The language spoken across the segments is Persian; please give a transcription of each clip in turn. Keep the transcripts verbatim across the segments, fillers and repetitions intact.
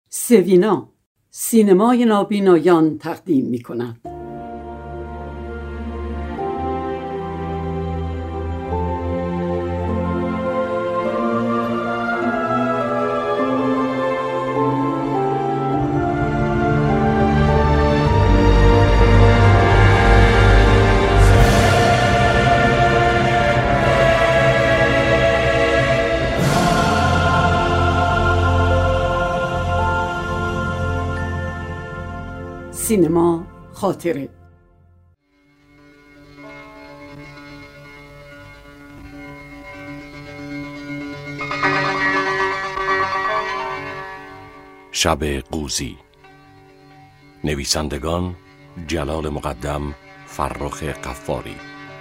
سوینا سینمای نابینایان تقدیم می کند. سینما خاطره. شب قوزی. نویسندگان جلال مقدم، فرخ قفاری.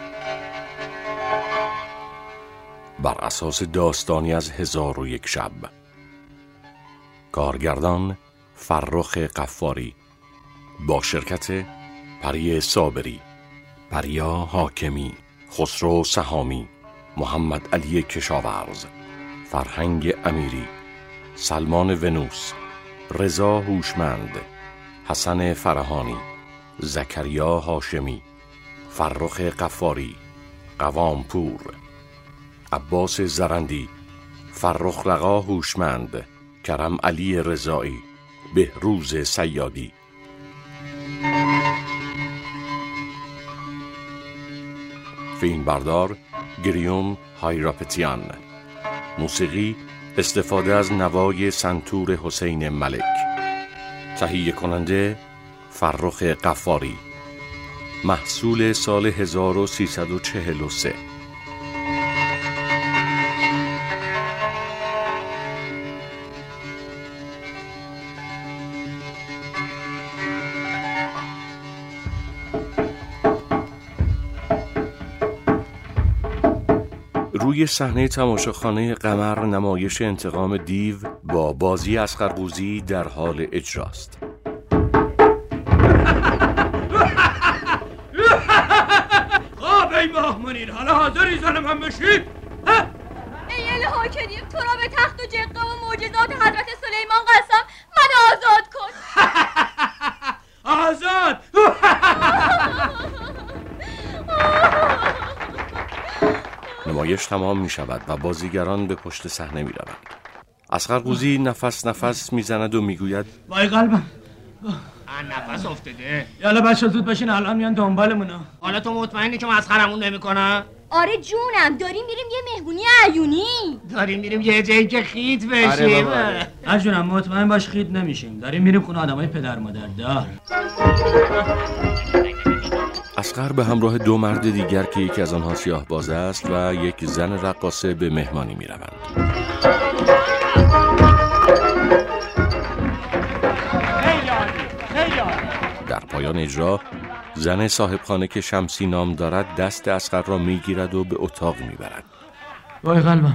بر اساس داستانی از هزار و یک شب. کارگردان فرخ قفاری با شرکت پری صابری، پریا حاکمی، خسرو سهامی، محمد علی کشاورز، فرهنگ امیری، سلمان ونوس، رضا هوشمند، حسن فرهانی، زکریا هاشمی، فرخ قفاری، قوام پور، عباس زرندی، فرخ لقا هوشمند، کرم علی رضایی، بهروز سیادی. فیلم بردار گریوم هایراپتیان. موسیقی استفاده از نوای سنتور حسین ملک. تهیه کننده فرخ قفاری. محصول سال هزار و سیصد و چهل و سه. روی صحنه تماشاخانه قمر نمایش انتقام دیو با بازی اصغر قوزی در حال اجراست. خب ای ماه منیر، حالا حاضری زن من بشی؟ ای الها کریم، تو را به تخت و جقه و معجزات حضرت سلیمان قسم، من آزاد کن. آزاد؟ نمایش تمام می شود و بازیگران به پشت صحنه می روند. اصغر قوزی نفس نفس می زند و می گوید وای قلبم، ان نفس افتاده. یالا بچه زود بشین، الان میان دنبالمونو. حالا تو مطمئنی که مسخرمون نمیکنن؟ آره جونم، داریم میریم یه مهمونی عیونی. داریم میریم یه جایی که خیت بشیم. آره جونم مطمئن باش خیت نمیشیم. داریم میریم خونه آدمای پدر مادر دار. اصغر به همراه دو مرد دیگر که یکی از آنها سیاه باز است و یک زن رقاصه به مهمانی می روند. در پایان اجرا زن صاحب خانه که شمسی نام دارد دست اصغر را می گیرد و به اتاق می برد. وای قلبم،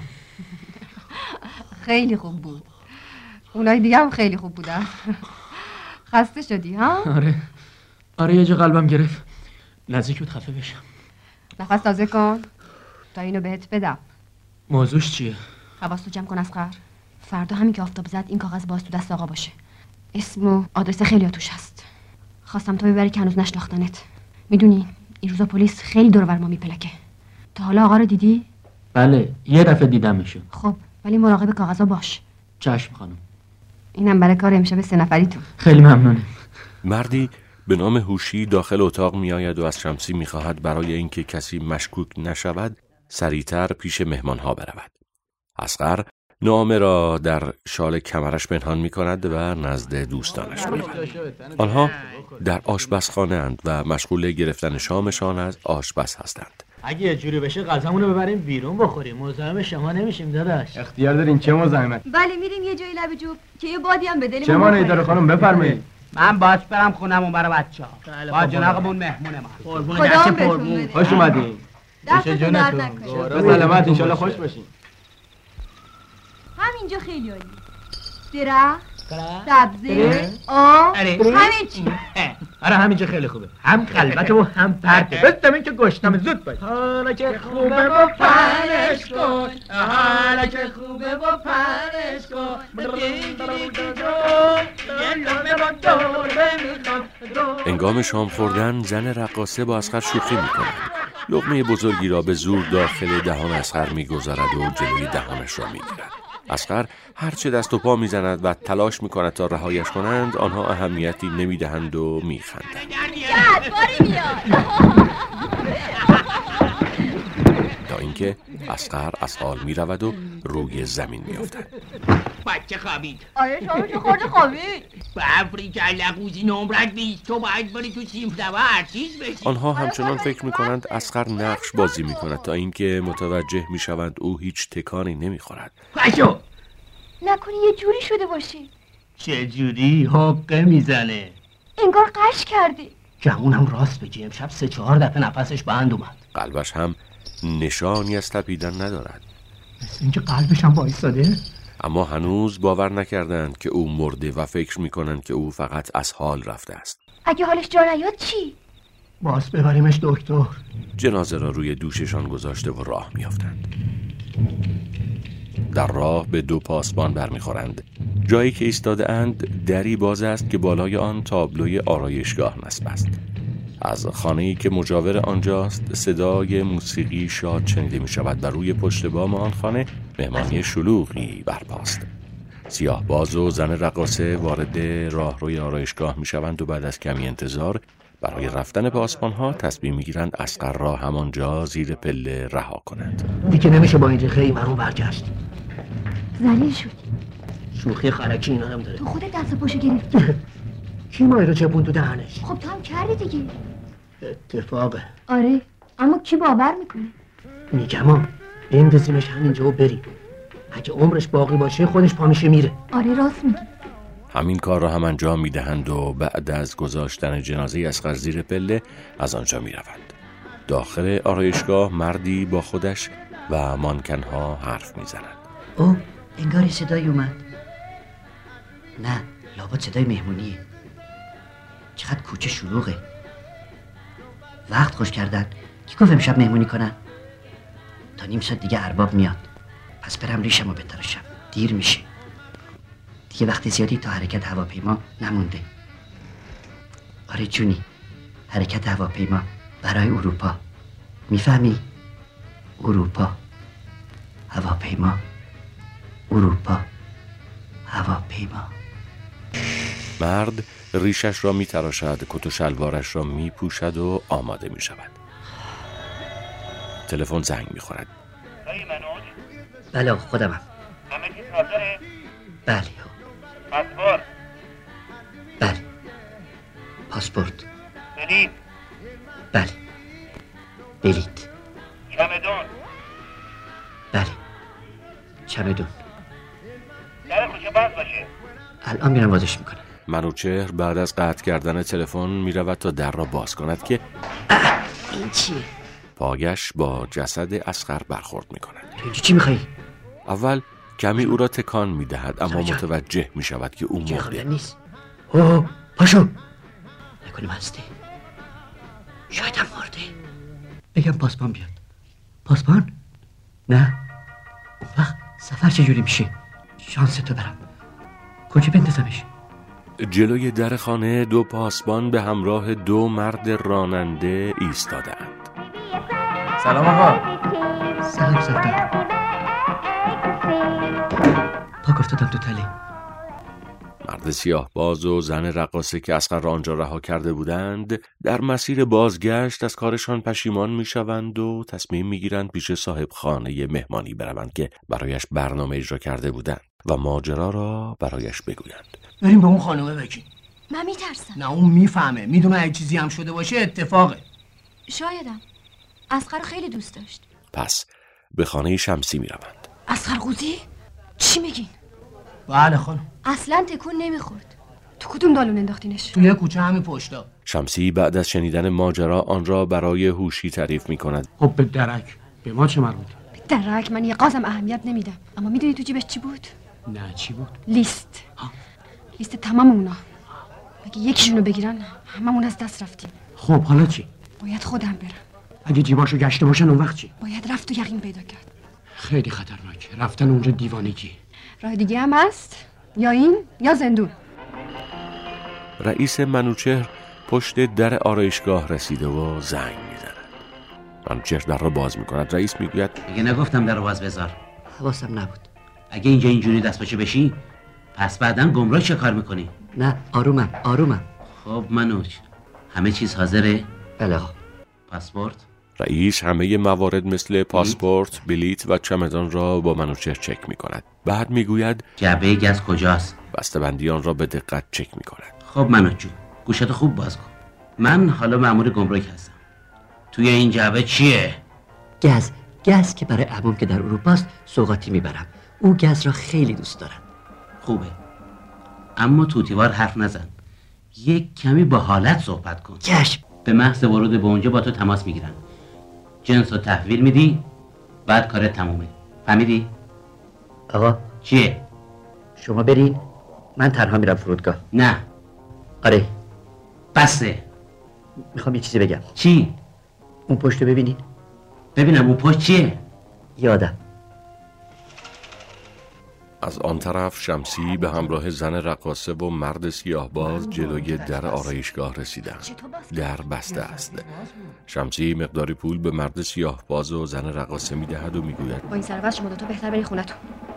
خیلی خوب بود. اونای دیگه هم خیلی خوب بودن. خسته شدی ها؟ آره آره یه جا قلبم گرفت، نزدیک بود خفه بشم. نفس تازه کن تا اینو بهت بدم. موضوعش چیه؟ حواستو جمع کن اصغر. فردا همین که آفتاب زد این کاغذ باز تو دست آقا باشه. اسم و آدرس خیلی توش هست. خواستم تو ببری که هنوز نشناختنت. میدونی این روزا پلیس خیلی دور بر ما میپلکه. تا حالا آقا رو دیدی؟ بله یه دفعه دیدمشون. خب ولی مراقب کاغذا باش. چشم خانم. اینم برای کار امشب سه نفریتون. خیلی ممنونم. مردی به نام هوشی داخل اتاق می آید و از شمسی می خواهد برای اینکه کسی مشکوک نشود سریعتر پیش مهمانها برود. اصغر نامه را در شال کمرش پنهان می کند و نزد دوستانش می برد. آنها در آشپزخانه اند و مشغول گرفتن شامشان از آشپز هستند. اگه یه جوری بشه غذامون رو ببریم بیرون بخوریم. مزاحم شما نمیشیم داداش. اختیار دارین. چه مزاحمت؟ بله میریم یه جایی لب جوب که یه بادی هم به دلمون چه مانعی داره خانم؟ بفرمایید. من باش برم خونمون برای بچه‌ها. با جناقمون مهمونه ما. قربون خدا دست بهتون قربون. بده. خوش اومدین. دستتون درد نکنه. به سلامت ان شاءالله خوش باشین. همینجا خیلی عالی. درخت، درخت، سبزه، آب، آره. همه چی. آره همینجا خیلی خوبه. هم قلبته و هم پرته. بستم این که گشتم زود باش. حالا که خوبه با پرش کن. حالا که خوبه با پرش کن. انگام شام خوردن زن رقاصه با اصغر شوخی میکنه. لقمه بزرگی را به زور داخل دهان اصغر میگذارد و جلوی دهانش را میگیرد. اصغر هرچه دست و پا میزند و تلاش میکند تا رهایش کنند، آنها اهمیتی نمیدهند و میخندند. جدباری میاد. تا اینکه اصغر از حال میرود و روی زمین میافتد. بچه خوابید. آره شما چه خورده خوابید؟ بفری کلقوزی نمرت نیست، تو باید بری تو سیمفلوه ارتیز بشی. آنها همچنان فکر میکنند اصغر نقش بازی میکند تا اینکه متوجه میشوند او هیچ تکانی نمیخورد. پشو نکنی یه جوری شده باشی؟ چه جوری؟ حقه میزنه. انگار قش کردی. جمونم راست بگی، امشب سه چهار دفعه نفسش بند اومد. قلبش هم نشانی از تپیدن ندارد. مثل اینکه قلبش هم وایساده. اما هنوز باور نکردند که او مرده و فکر میکنند که او فقط از حال رفته است. اگه حالش جا نیاد چی؟ باز ببریمش دکتر. جنازه را روی دوششان گذاشته و راه میافتند. در راه به دو پاسبان برمیخورند. جایی که ایستاده اند دری باز است که بالای آن تابلوی آرایشگاه نصب است. از خانه‌ای که مجاور آنجاست صدای موسیقی شاد شنیده می شود و روی پشت بام آن خانه مهمانی شلوغی برپاست. سیاه باز و زن رقاصه وارد راهروی آرایشگاه می شوند و بعد از کمی انتظار برای رفتن پاسبان‌ها تصمیم می گیرند اصغر را همانجا زیر پله رها کنند. دیگه نمیشه با این خیلی مرون برگشت. ذلیل شدی. شوخی خرکی اینا هم داره. تو خودت دست پاشو گرفتی. کی مایی رو چپون تو دهنش؟ خب تو هم کردی دیگه. اتفاقه. آره اما کی باور میکنه؟ میگم ها بندازیمش همینجا و بریم. اگه عمرش باقی باشه خودش پا میشه میره. آره راست میگی. همین کار را هم انجام میدهند و بعد از گذاشتن جنازه اصغر زیر پله از آنجا میروند. داخل آرایشگاه مردی با خودش و مانکنها حرف میزنند. او انگار صدای اومد. نه لابد صدای مهمونیه. چقدر کوچه شلوغه. وقت خوش کردن. کی گفت امشب مهمونی کنن؟ تا نیم ساعت دیگه ارباب میاد. پس برم ریشمو بتراشم. دیر میشه. دیگه وقت زیادی تا حرکت هواپیما نمونده. آره جونی، حرکت هواپیما برای اروپا. میفهمی؟ اروپا هواپیما، اروپا هواپیما. مرد ریشش را می تراشد، کت و شلوارش را می پوشد و آماده می شود. تلفن زنگ می خورد. دایی منوج؟ بله خودمم. همه چیز حاضره؟ بله. پاسپورت؟ بله. پاسپورت؟ بلیط؟ بله. بلیط؟ چمدون؟ بله. چمدون. در کوچه باز باشه. الان میرم بازش میکنم. منوچهر بعد از قطع کردن تلفن میرود تا در را باز کند که این چیه؟ پاگش با جسد اصغر برخورد میکند. تو اینجا چی میخوایی؟ اول کمی او را تکان میدهد اما متوجه میشود که او مرده نیست. اوه پاشو. نکنه مسته. شاید هم مرده. بگم پاسبان بیاد. پاسبان؟ نه. اون وقت سفر چجوری میشه؟ شانس تو برم. کجا بندازمش؟ جلوی در خانه دو پاسبان به همراه دو مرد راننده ایستاده اند. سلام آقا. سلام سلطان. پاک افتادم تو تله. مرد سیاه باز و زن رقاصه که اصغر را آنجا رها کرده بودند در مسیر بازگشت از کارشان پشیمان میشوند و تصمیم میگیرند پیش صاحب خانه مهمانی بروند که برایش برنامه اجرا کرده بودند و ماجرا را برایش بگویند. بریم به اون خانومه بگیم. من میترسم. نه اون میفهمه، میدونه اگه چیزی هم شده باشه اتفاقه. شایدم. اصغر خیلی دوست داشت. پس به خانه شمسی میروند. اصغر قوزی؟ چی میگین؟ بله خانم. اصلا تکون نمیخورد. تو کدوم دالون انداختینش؟ توی کوچه همین پشتا. شمسی بعد از شنیدن ماجرا آن را برای هوشی تعریف میکند. خب به درک به ما چه مربوطه؟ به درک من یه قازم اهمیت نمیدم. اما میدونی تو جیبش چی بود؟ نه چی بود؟ لیست. ها. لیست تمام اونا. اگه یکیشونو بگیرن هممون از دست رفتیم. خب حالا چی؟ باید خودم برم. اگه جیباشو گشته باشن اون وقت چی؟ باید رفت و یقین پیدا کرد. خیلی خطرناکه. رفتن اونجا دیوانگی. راه دیگه هم هست؟ یا این یا زندون. رئیس منوچهر پشت در آرایشگاه رسیده و زنگ میزند. منوچهر در را باز میکند. رئیس میگوید میگه نگفتم در رو باز بذار. حواسم نبود. اگه اینجا اینجوری دست باشه بشی پس بعداً گمراه چه کار میکنی؟ نه آرومم آرومم. خب منوچ همه چیز حاضره؟ بله آقا. پاسپورت؟ رئیس همه موارد مثل پاسپورت، بلیط و چمدان را با منوچهر چک میکند. بعد میگوید جعبه گز کجاست؟ بسته‌بندی آن را به دقت چک میکند. خب منوچ جون گوشتو خوب باز کن. من حالا مأمور گمرک هستم. توی این جعبه چیه؟ گز. گز که برای عموم که در اروپاست سوغاتی میبرم. او گز را خیلی دوست دارد. خوبه. اما توتیوار حرف نزن. یک کمی با حالت صحبت کن. چشم. به محض ورود به اونجا با تو تماس میگیرن. جنس رو تحویل میدی بعد کارت تمومه. فهمیدی؟ آقا چیه؟ شما برین من تنها میرم فرودگاه. نه. آره. بسه. میخوام یه چیزی بگم. چی؟ اون پشت رو ببینید. ببینم اون پشت چیه؟ یادم. از آن طرف شمسی به همراه زن رقاصه و مرد سیاه‌باز جلوی در آرایشگاه رسیدند. در بسته است. شمسی مقداری پول به مرد سیاه‌باز و زن رقاصه میدهد و میگوید با این سروت شما دوتا بهتر برین خونتون.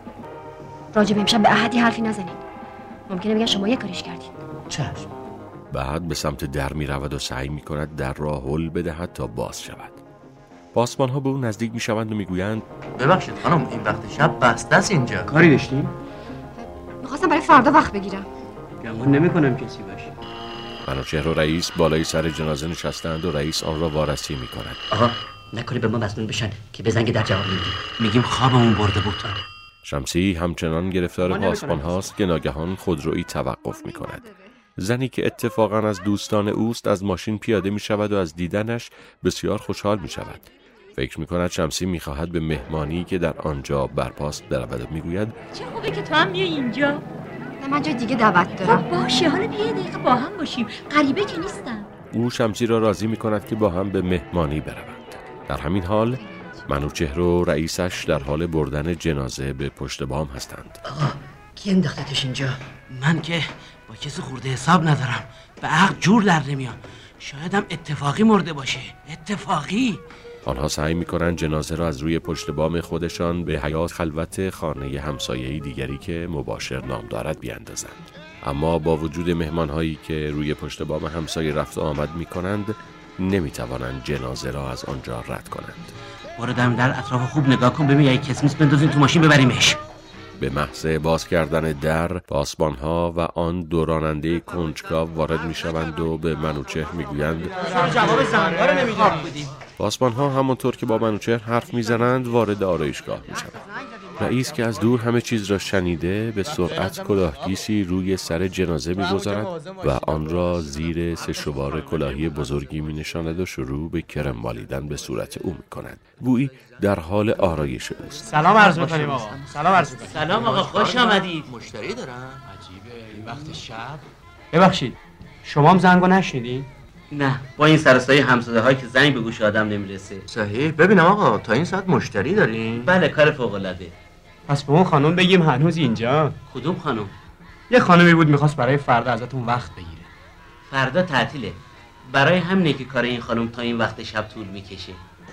راجع به امشب به احدی حرفی نزنید. ممکنه بگن شما یه کاریش کردید. چشم. بعد به سمت در میرود و سعی میکند در را هل بدهد تا باز شود. پاسبان ها به اون نزدیک میشوند و میگویند ببخشید خانم این وقت شب بسته است اینجا. کاری داشتیم؟ میخواستم برای فردا وقت بگیرم. گمان نمی‌کنم کسی باشه. منوچهر و رئیس بالای سر جنازه نشستند و رئیس آن را وارسی میکند. آقا نکنی به ما مسئول بشن که به زنگ در جواب میدیم. میگیم خوابمون برده بود. شمسی همچنان گرفتار پاسبان هاست که ناگهان خودرویی توقف میکند. زنی که اتفاقا از دوستان اوست از ماشین پیاده می شود و از دیدنش بسیار خوشحال می شود. فکر می کند شمسی می خواهد به مهمانی که در آنجا برپاست برود و می گوید چه خوبه که تو هم میای اینجا. نه من جای دیگه دعوت دارم. خب باشه حالا بیا یه دقیقه با هم باشیم. غریبه که نیستم. او شمسی را راضی می کند که با هم به مهمانی بروند. در همین حال منوچهر و رئیسش در حال بردن جنازه به پشت بام هستند. آقا کی انداختتش اینجا؟ من که با کسی خورده حساب ندارم. به عقل جور در نمیام. شایدم اتفاقی مرده باشه. اتفاقی. آنها سعی می‌کنند جنازه را از روی پشت بام خودشان به حیاط خلوت خانه همسایه‌ای دیگری که مباشر نام دارد بیاندازند. اما با وجود مهمان‌هایی که روی پشت بام همسایه رفت و آمد می‌کنند، نمی‌توانند جنازه را از آنجا رد کنند. برو دم در اطراف خوب نگاه کن ببین اگه کسی نیست بندازین تو ماشین ببریمش. به محض باز کردن در، پاسبان‌ها و آن دو راننده کنجکاو وارد می‌شوند و به منوچهر می‌گویند جواب زنگا رو نمی‌دیم. پاسبان‌ها همانطور که با منوچهر حرف می‌زنند وارد آرایشگاه می‌شوند. رئیس که از دور همه چیز را شنیده به سرعت کلاهگیسی روی سر جنازه می‌گذارد و آن را زیر سه شوار کلاهی بزرگی می‌نشاند و شروع به کرم مالیدن به صورت او می‌کند. گویی در حال آرایش اوست. سلام عرض می‌کنیم آقا. سلام عرض می‌کنیم. سلام آقا خوش آمدید. مشتری دارم. عجیبه این وقت شب. ببخشید شما هم زنگو نشنیدین؟ نه با این سرسای همساده هایی که زنگ به گوش آدم نمیرسه. صحیح ببینم آقا تا این ساعت مشتری دارین؟ بله کار فوق العاده. پس به اون خانم بگیم هنوز اینجا. کدوم خانم؟ یه خانمی بود میخواست برای فردا ازتون وقت بگیره. فردا تعطیله. برای همینه که کار این خانم تا این وقت شب طول میکشه.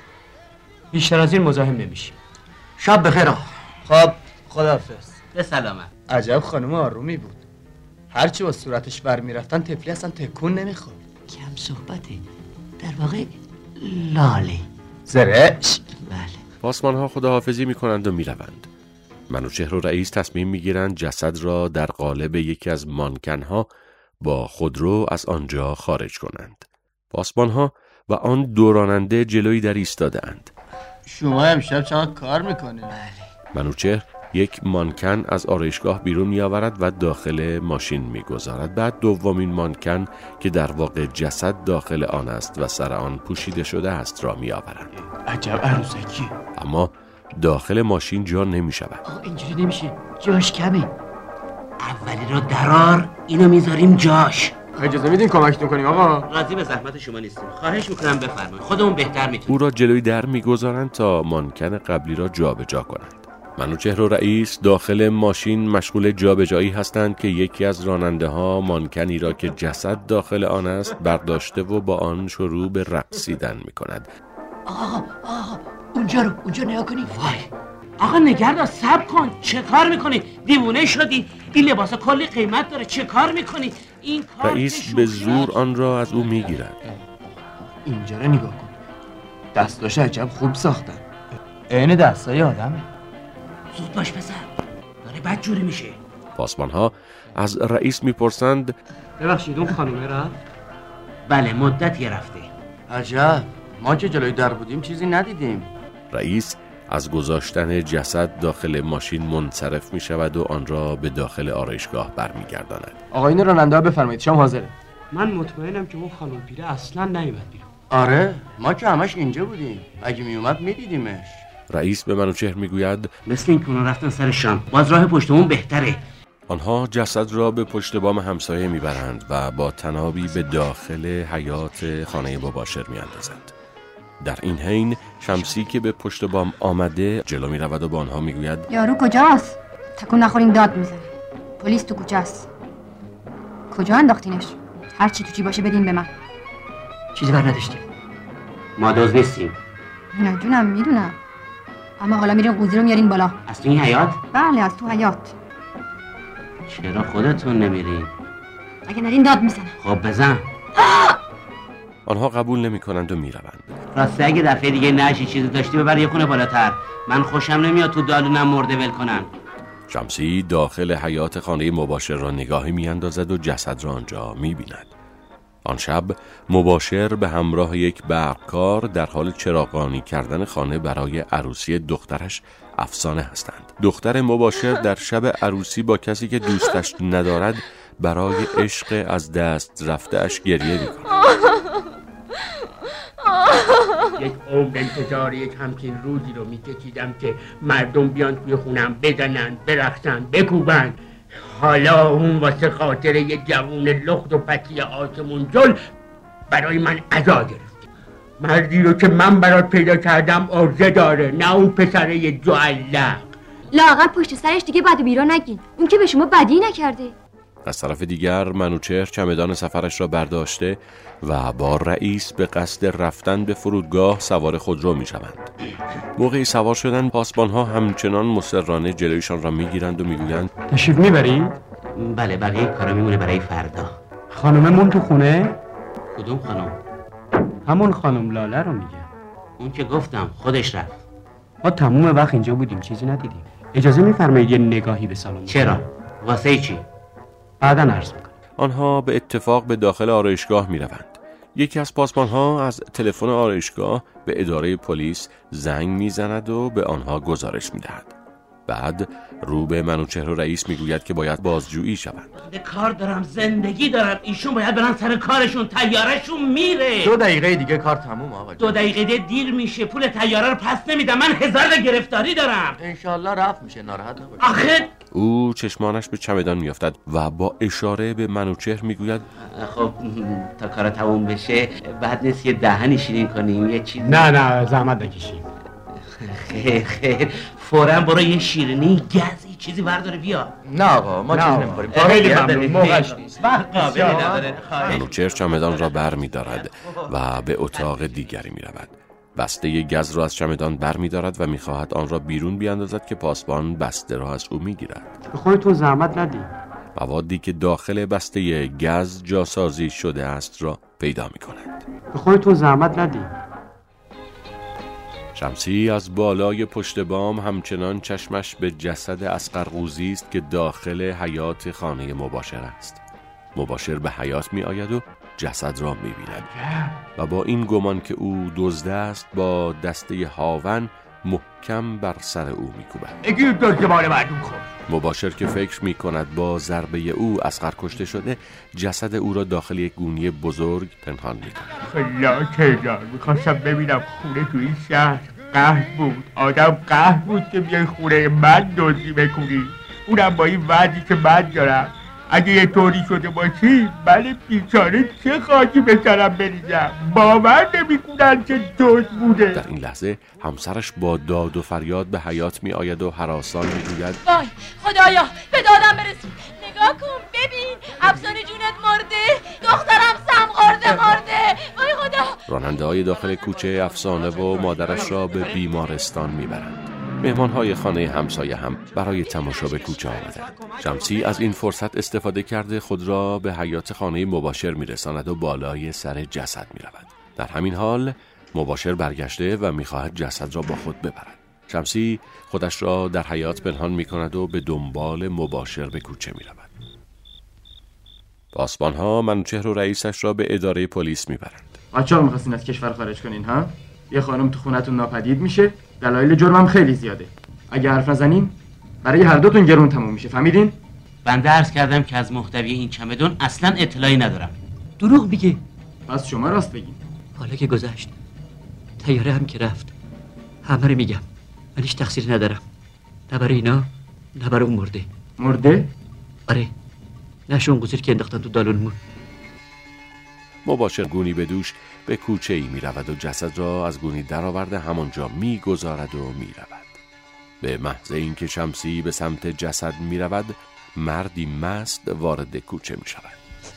بیشتر از این مزاحم نمیشیم. شب بخیر آقا. خب خداحافظ. به سلامت. عجب خانم آرومی بود. هرچی با صورتش برمیرفتن تفلی اصلا تکون نمیخورد. کم صحبته. در واقع لاله. زرش. بله. پاسبان‌ها خداحافظی می‌کنند و می‌روند. منوچهر و رئیس تصمیم می‌گیرند جسد را در قالب یکی از مانکن‌ها با خودرو از آنجا خارج کنند. پاسبان‌ها و آن دو راننده جلوی در ایستاده‌اند. شما امشب چقدر کار می‌کنید؟ بله. منوچهر یک مانکن از آرایشگاه بیرون می‌آورد و داخل ماشین می‌گذارد. بعد دومین مانکن که در واقع جسد داخل آن است و سر آن پوشیده شده است را می‌آورند. عجب عروسکی. اما داخل ماشین جا نمی‌شود. آقا اینجوری نمیشه. جاش کمه. اولی رو درار اینو میذاریم جاش. اجازه میدین کمکتون کنیم آقا؟ راضی به زحمت شما نیستیم. خواهش میکنم بفرمایید. خودمون بهتر میتونیم. او را جلوی در می‌گذارند تا مانکن قبلی را جابجا کنند. منوچهر و رئیس داخل ماشین مشغول جابجایی هستند که یکی از راننده ها مانکنی را که جسد داخل آن است برداشته و با آن شروع به رقصیدن می کند. آقا آقا اونجا رو اونجا نگاه کنی. وای آقا نگردار صبر کن. چه کار میکنی؟ دیوونه شدی؟ این لباسا کلی قیمت داره. چه کار میکنی؟ این کار رئیس به زور آن را از او میگیرد. اینجا رو نگاه کن. دستاش عجب خوب ساختن. عین دستای آدمه. زود باش پسر، داره بد جوری میشه. پاسبان ها از رئیس میپرسند ببخشید اون خانومه رفت؟ بله مدتی رفته. عجب، ما که جلوی در بودیم چیزی ندیدیم. رئیس از گذاشتن جسد داخل ماشین منصرف می شود و آن را به داخل آرایشگاه برمیگرداند. آقایون راننده ها بفرمایید، شام حاضره. من مطمئنم که اون خانم پیره اصلا نیومد بیرون. آره ما که همش اینجا بودیم، اگه می اومد میدیدیمش. رئیس به منوچهر میگوید مثل این که اونا رفتن سر شام، باز راه پشتمون بهتره. آنها جسد را به پشت بام همسایه میبرند و با تنابی به داخل حیاط خانه مباشر میاندازند. در این حین شمسی که به پشت بام آمده جلو میرود و با آنها میگوید یارو کجاست؟ تکون نخورین داد میزنه. پلیس تو کوچه‌ست. کجا انداختینش؟ هر چی تو چی باشه بدین به من. چیزی بر نداشتیم. ما دوز نیستیم. میدونم میدونم. اما حالا میرین قوزی رو میارین بالا. از تو این حیاط؟ بله از تو حیاط. چرا خودتون نمیرین؟ اگه نرین داد میزنم. خب بزن. آنها قبول نمی کنند و می روند. راسته اگه دفعه دیگه نشی چیزی داشتی ببر یه خونه بالاتر. من خوشم نمیاد تو دالونم مرده ول کنن. شمسی داخل حیاط خانه مباشر را نگاهی می اندازد و جسد را آنجا می بیند. آن شب مباشر به همراه یک برقکار در حال چراغانی کردن خانه برای عروسی دخترش افسانه هستند. دختر مباشر در شب عروسی با کسی که دوستش ندارد برای عشق از دست رفته اش گریه می‌کند. یک عمر انتظار یک همچین روزی رو می‌کشیدم که مردم بیان توی خونم بزنن، برقصن، بکوبن. حالا اون واسه خاطر یه جوون لخت و پتی آسمون جل برای من عزا گرفت. مردی رو که من برات پیدا کردم عرضه داره، نه اون پسره یه جعلق. لااقل پشت سرش دیگه بد و بیرا نگین. اون که به شما بدی نکرده. از طرف دیگر منوچهر چمدان سفرش را برداشته و با رئیس به قصد رفتن به فرودگاه سوار خودرو می شوند. موقعی سوار شدن پاسبان ها همچنان مصرانه جلویشان را می گیرند و می گویند تشریف میبرید؟ بله بقیه کارا میمونه برای فردا. خانممون تو خونه؟ کدوم خانم؟ همون خانم لاله رو میگه. اون که گفتم خودش رفت. ما تموم وقت اینجا بودیم چیزی ندیدیم. اجازه میفرمایید یه نگاهی به سالن؟ چرا؟ واسه چی؟ بعداً عرض میکنم. آنها به اتفاق به داخل آرایشگاه می روند. یکی از پاسبان ها از تلفن آرایشگاه به اداره پلیس زنگ می زند و به آنها گزارش می دهد. بعد رو به منوچهر و رئیس می گوید که باید بازجویی شوند. کار دارم، زندگی دارم، ایشون باید برن سر کارشون، طیاره‌شون میره. دو دقیقه دیگه کار تموم آقا. دو دقیقه دیر میشه، پول طیاره رو پس نمیدم. من هزار تا گرفتاری دارم. انشالله رفت میشه، ناراحت نباش. آخه او چشمانش به چمدان میافتد و با اشاره به منوچهر میگوید خب تا کار تموم بشه بعد نیست یه دهنی شیرین کنیم یه چیز. نه نه زحمت نکشیم. خیر خیر فوراً برو یه شیرینی گزی چیزی برداره بیا. نه آقا ما چیز نمی‌خوریم. خیلی ممنون، موقعش نیست. قابلی نداره. منوچهر چمدان را بر می دارد و به اتاق دیگری می رود. بسته گز را از چمدان بر می دارد و می خواهد آن را بیرون بیاندازد که پاسبان بسته را از او می گیرد. به خودتون زحمت ندید. موادی که داخل بسته گز جاسازی شده است را پیدا می کند. به خودتون زحمت ندید. شمسی از بالای پشت بام همچنان چشمش به جسد اصغر قوزی است که داخل حیاط خانه مباشر است. مباشر به حیاط می آید و جسد را می بیند و با این گمان که او دزد است با دسته هاون محکم بر سر او می کوبد. اگه دزد مال مردم خورد. مباشر که فکر می کند با ضربه او اصغر کشته شده، جسد او را داخل یک گونی بزرگ پنهان می کند. خلا تیدار میخواستم ببینم خونه توی این شهر قهر بود. آدم قهر بود که بیای خونه من دزدی بکنی، اونم با این وضعی که من دارم. اگه یه طوری شده باشی من بیچاره چه خاکی به سرم بریزم. باور نمی‌کنن چه دوست بوده. در این لحظه همسرش با داد و فریاد به حیاط می آید و هراسان می گوید وای خدایا به دادم برسون. نگاه کن ببین افسانه جونت مرده، دخترم سم خورده مرده. وای خدا. راننده های داخل کوچه افسانه و مادرش را به بیمارستان می برند. مهمان‌های خانه همسایه هم برای تماشا به کوچه آمدند. شمسی از این فرصت استفاده کرده خود را به حیاط خانه مباشر می‌رساند و بالای سر جسد می‌رود. در همین حال مباشر برگشته و می‌خواهد جسد را با خود ببرد. شمسی خودش را در حیاط پنهان می‌کند و به دنبال مباشر به کوچه می‌رود. پاسبان‌ها منوچهر و رئیسش را به اداره پلیس می‌برند. بچه‌ها می‌خواستین از کشور خارج کنین ها؟ یه خانم تو خونتون ناپدید میشه، دلایل جرمم خیلی زیاده. اگه حرف نزنین برای هر دوتون گرون تموم میشه، فهمیدین؟ بنده عرض کردم که از محتوی این چمدون اصلا اطلاعی ندارم. دروغ میگه. پس شما راست بگین. حالا که گذشت، طیاره هم که رفت، همه رو میگم. من هیچ تقصیری ندارم، نه برای اینا نه برای اون مرده. مرده؟ آره، نشون گذیر که انداختن تو دالونمون. مباشر گونی به دوش به کوچه ای می رود و جسد را از گونی در آورده همانجا می گذارد و می رود. به محض اینکه شمسی به سمت جسد می رود، مردی مست وارد کوچه می شود.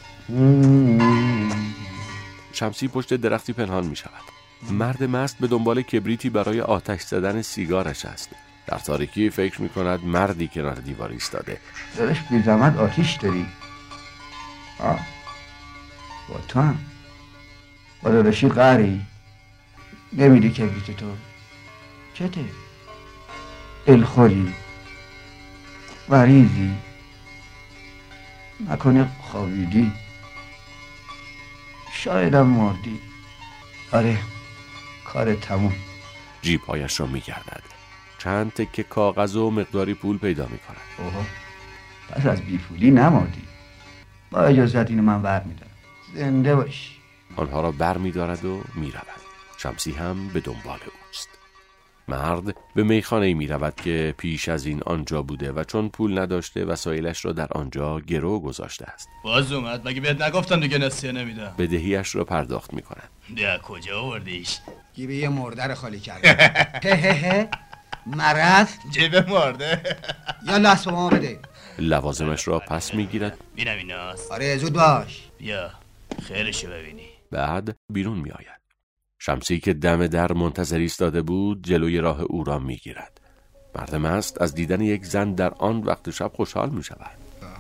شمسی پشت درختی پنهان می شود. مرد مست به دنبال کبریتی برای آتش زدن سیگارش است. در تاریکی فکر می کند مردی کنار دیوار ایستاده. داداش بی زحمت آتیش داری؟ آه با تو هم با داداشی قهری نمیدی کبریت تو چته؟ دلخوری مریضی نکنه خوابیدی شایدم مردی. آره کار تموم. جیب‌هایش را می‌گردد. چند تکه کاغذ و مقداری پول پیدا می‌کند. اوه پس از بی پولی نمردی. با اجازت اینو من بر میدارم. زنده باشی. آنها را بر می‌دارد و می‌رود. شمسی هم به دنبال اوست. مرد به میخانه‌ای می‌رود که پیش از این آنجا بوده و چون پول نداشته وسایلش را در آنجا گرو گذاشته است. باز اومد، مگه بهت نگفتم دیگه نسیه نمیدم. بدهیش را پرداخت می‌کند. ده کجا آوردیش؟ جیب یه مرده رو خالی کرده. هه هه هه مرض جیب مرده. یا لاس به ما بده. لوازمش را پس می‌گیرد. بینم ایناست. آره زود باش. بیا خیرشو ببینی. بعد بیرون می‌آید. شمسی که دم در منتظر ایستاده بود جلوی راه او را می‌گیرد. مرد مست از دیدن یک زن در آن وقت شب خوشحال می‌شود.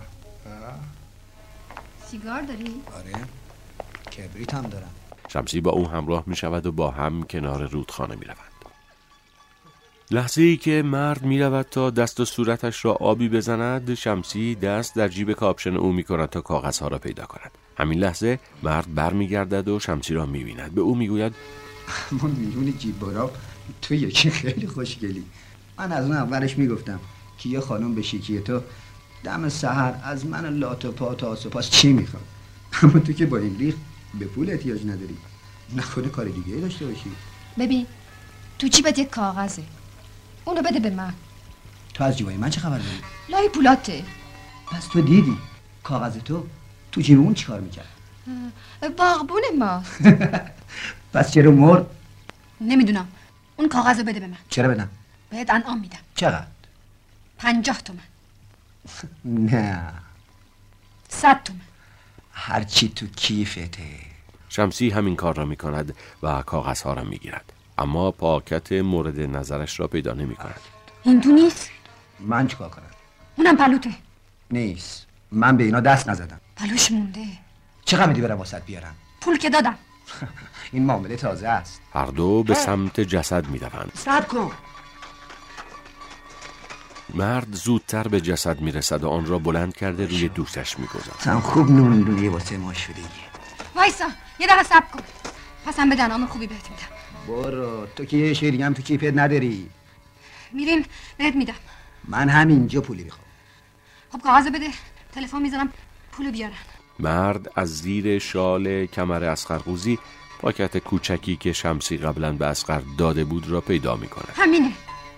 سیگار داری؟ آره کبریت هم دارم. شمسی با او همراه می‌شود و با هم کنار رودخانه می‌روند. لحظه‌ای که مرد می‌رود تا دست و صورتش را آبی بزند، شمسی دست در جیب کاپشن او می‌کند تا کاغذها را پیدا کند. همین لحظه مرد برمیگردد و شمسی را می‌بیند. به او می‌گوید ما میلیون جیب برا تو یکی خیلی خوشگلی. من از اون اولش میگفتم که یه خانم به شیکی تو دم سحر از من لات و پا تا سپاس چی میخواد. اما تو که با این ریخ به پول احتیاج نداری. نکنه کار دیگه داشته باشی. ببین تو جیبت یک کاغذه، اونو بده به من. تو از جیبای من چه خبر داری؟ لای پولاته. پس تو دیدی کاغذ تو تو جیب اون چیکار میکرد؟ باغبون ما. پس چرا مرد؟ نمیدونم. اون کاغذو بده به من. چرا بدم؟ بهت انعام میدم. چقدر؟ پنجاه تومن. نه صد تومن. هرچی تو کیفته. شمسی همین کار را می‌کند و کاغذها را می‌گیرد، اما پاکت مورد نظرش را پیدا نمی‌کند. این تو نیست؟ من چیکار کنم؟ اونم پلوته. نیست، من به اینا دست نزدم. پلوش مونده. چقدر میدی برم واسط بیارم؟ پول که دادم. این معامله تازه است. هر دو به سمت جسد می‌روند. صبر کن. مرد زودتر به جسد میرسد و آن را بلند کرده روی دوشش میگذارد. سم خوب نون روی واسه ما شدگی. وایسا یه دقیقه صبر کن. پسم به انعام خوبی بهت میدم. برو تو که یه شی دیگه هم تو کیفت نداری. میریم بهت میدم. من همینجا پولی میخوام. خب کاغذ بده، تلفن میزنم پولو بیارن. مرد از زیر شال کمر اصغر قوزی پاکت کوچکی که شمسی قبلا به اصغر داده بود را پیدا میکنه. همینه.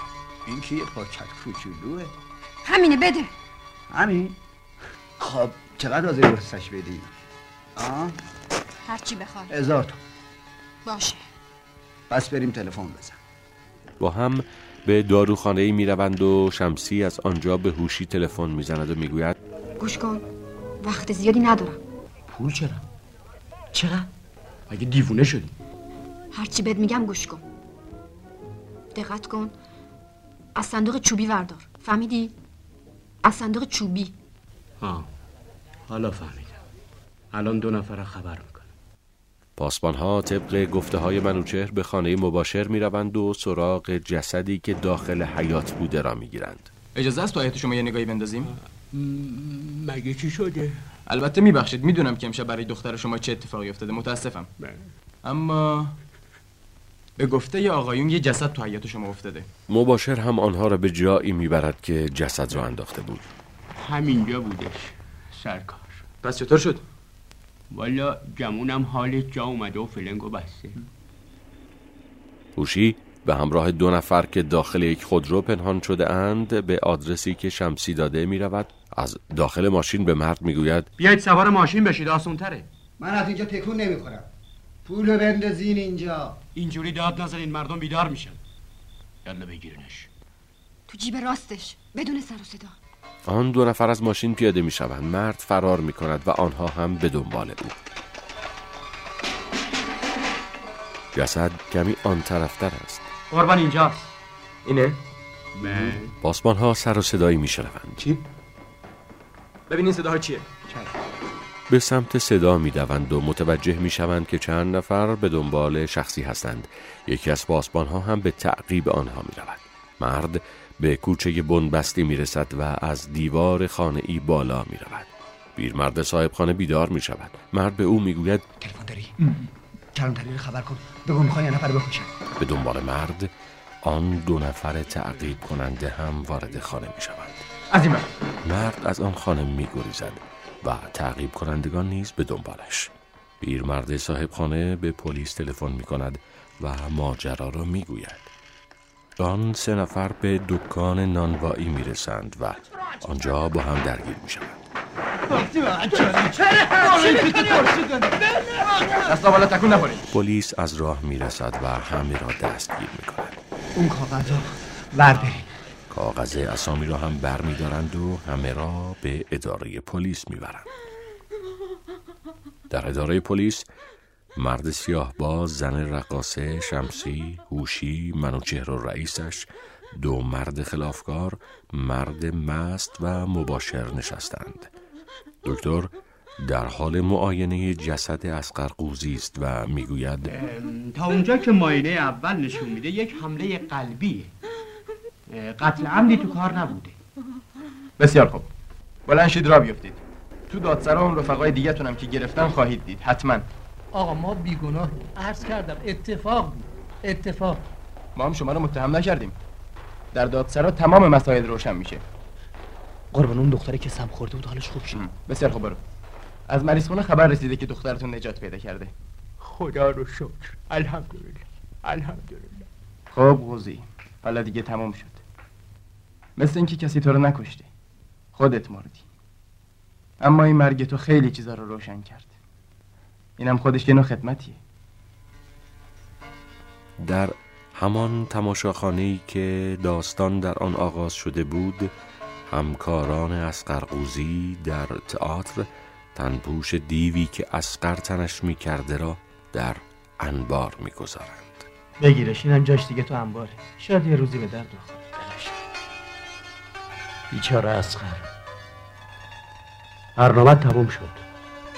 این که یه پاکت کوچولوه. همینه بده. همین؟ خب چقدر حاضری واسش بدی؟ آه؟ هرچی بخوای. هزار تا. باشه. پس بریم تلفن بزن. با هم به داروخانه‌ای میروند و شمسی از آنجا به هوشی تلفن میزند و میگوید گوش کن، وقت زیادی ندارم. پول چرا؟ چقدر؟ مگه دیوونه شدی؟ هرچی بهت میگم گوش کن. دقت کن، از صندوق چوبی وردار. فهمیدی؟ از صندوق چوبی. ها، حالا فهمیدم. الان دو نفر خبر میکنم. پاسبان‌ها طبق گفته های منوچهر به خانه مباشر میروند و سراغ جسدی که داخل حیاط بوده را میگیرند. اجازه است تو حیاط شما یه نگاهی بندازیم؟ مگه چی شده؟ البته میبخشید، میدونم که امشب برای دختر شما چه اتفاقی افتاده، متاسفم. بله. اما به گفته ی آقایون یه جسد تو حیاط شما افتاده. مباشر هم آنها را به جایی میبرد که جسد را انداخته بود. همینجا بودش سرکار. پس چطور شد؟ والا گمونم حال جا اومده و فلنگو بسته. هوشی به همراه دو نفر که داخل یک خودرو پنهان شده اند به آدرسی که شمسی داده می رود. از داخل ماشین به مرد می گوید بیایید سوار ماشین بشید، آسون تره. من از اینجا تکون نمی خورم. پولو بندازین اینجا. اینجوری داد نزنین، مردم بیدار میشن. یالا بگیرنش. تو جیب راستش بدون سر و صدا. آن دو نفر از ماشین پیاده می شوند. مرد فرار می کند و آنها هم به دنبال او. جسد کمی آن طرفتر است. قربان اینجاست. اینه؟ بله. پاسبان ها سر و صدایی می شنوند. چی؟ ببینین صداها چیه؟ به سمت صدا می دوند و متوجه می شوند که چند نفر به دنبال شخصی هستند. یکی از پاسبان ها هم به تعقیب آنها می رود. مرد به کوچه بنبستی می رسد و از دیوار خانه ای بالا می رود. پیرمرد صاحب خانه بیدار می شود. مرد به او می گوید تلفن داری؟ کلانتری رو خبر کن، بگو میخوای یه نفر بکشن. به دنبال مرد آن دو نفر تعقیب کننده هم وارد خانه می شوند. از این مرد مرد از آن خانه می گریزد و تعقیب کنندگان نیز به دنبالش. پیرمرد صاحب خانه به پلیس تلفن می کند و ماجرا را می گوید. آن سه نفر به دکان نانوایی می رسند و آنجا با هم درگیر می شوند. دست بالا تکون نخورید. پلیس از راه می رسد و همه را دستگیر می کند. اون کاغذ را بردارین. کاغذ اسامی را هم بر می دارند و همه را به اداره پلیس می برند. در اداره پلیس مرد سیاه باز، زن رقاصه، شمسی، هوشی، منوچهر و رئیسش، دو مرد خلافکار، مرد مست و مباشر نشستند. دکتر در حال معاینه جسد اصغر قوزی است و میگوید تا اونجا که معاینه اول نشون میده یک حمله قلبیه. قتل عمدی تو کار نبوده. بسیار خوب، بلند شید را بیفتید. تو دادسرا اون رفقای دیگه‌تونم که گرفتن خواهید دید حتما. آقا ما بیگناه، عرض کردم اتفاق بود. اتفاق. ما هم شما رو متهم نکردیم. در دادسرا تمام مسائل روشن میشه. قربان اون دختری که سم خورده بود حالش خوب شد. بسیار خوب. برو. از مریض خونه خبر رسیده که دخترتون نجات پیدا کرده. خدا رو شکر. الحمدلله. الحمدلله. خب قوزی، حالا دیگه تمام شد. مثل اینکه کسی تو رو نکشته. خودت مردی. اما این مرگ تو خیلی چیزا رو روشن کرد. اینم خودش یه نوع خدمتیه. در همان تماشاخانه‌ای که داستان در آن آغاز شده بود، همکاران اصغر قوزی در تئاتر تنپوش دیوی که اصغر تنش می کرده را در انبار می گذارند. بگیرش، اینم جاش دیگه تو انباره. شاید یه روزی به درد بخوره. بیچاره اصغر. برنامه تموم شد.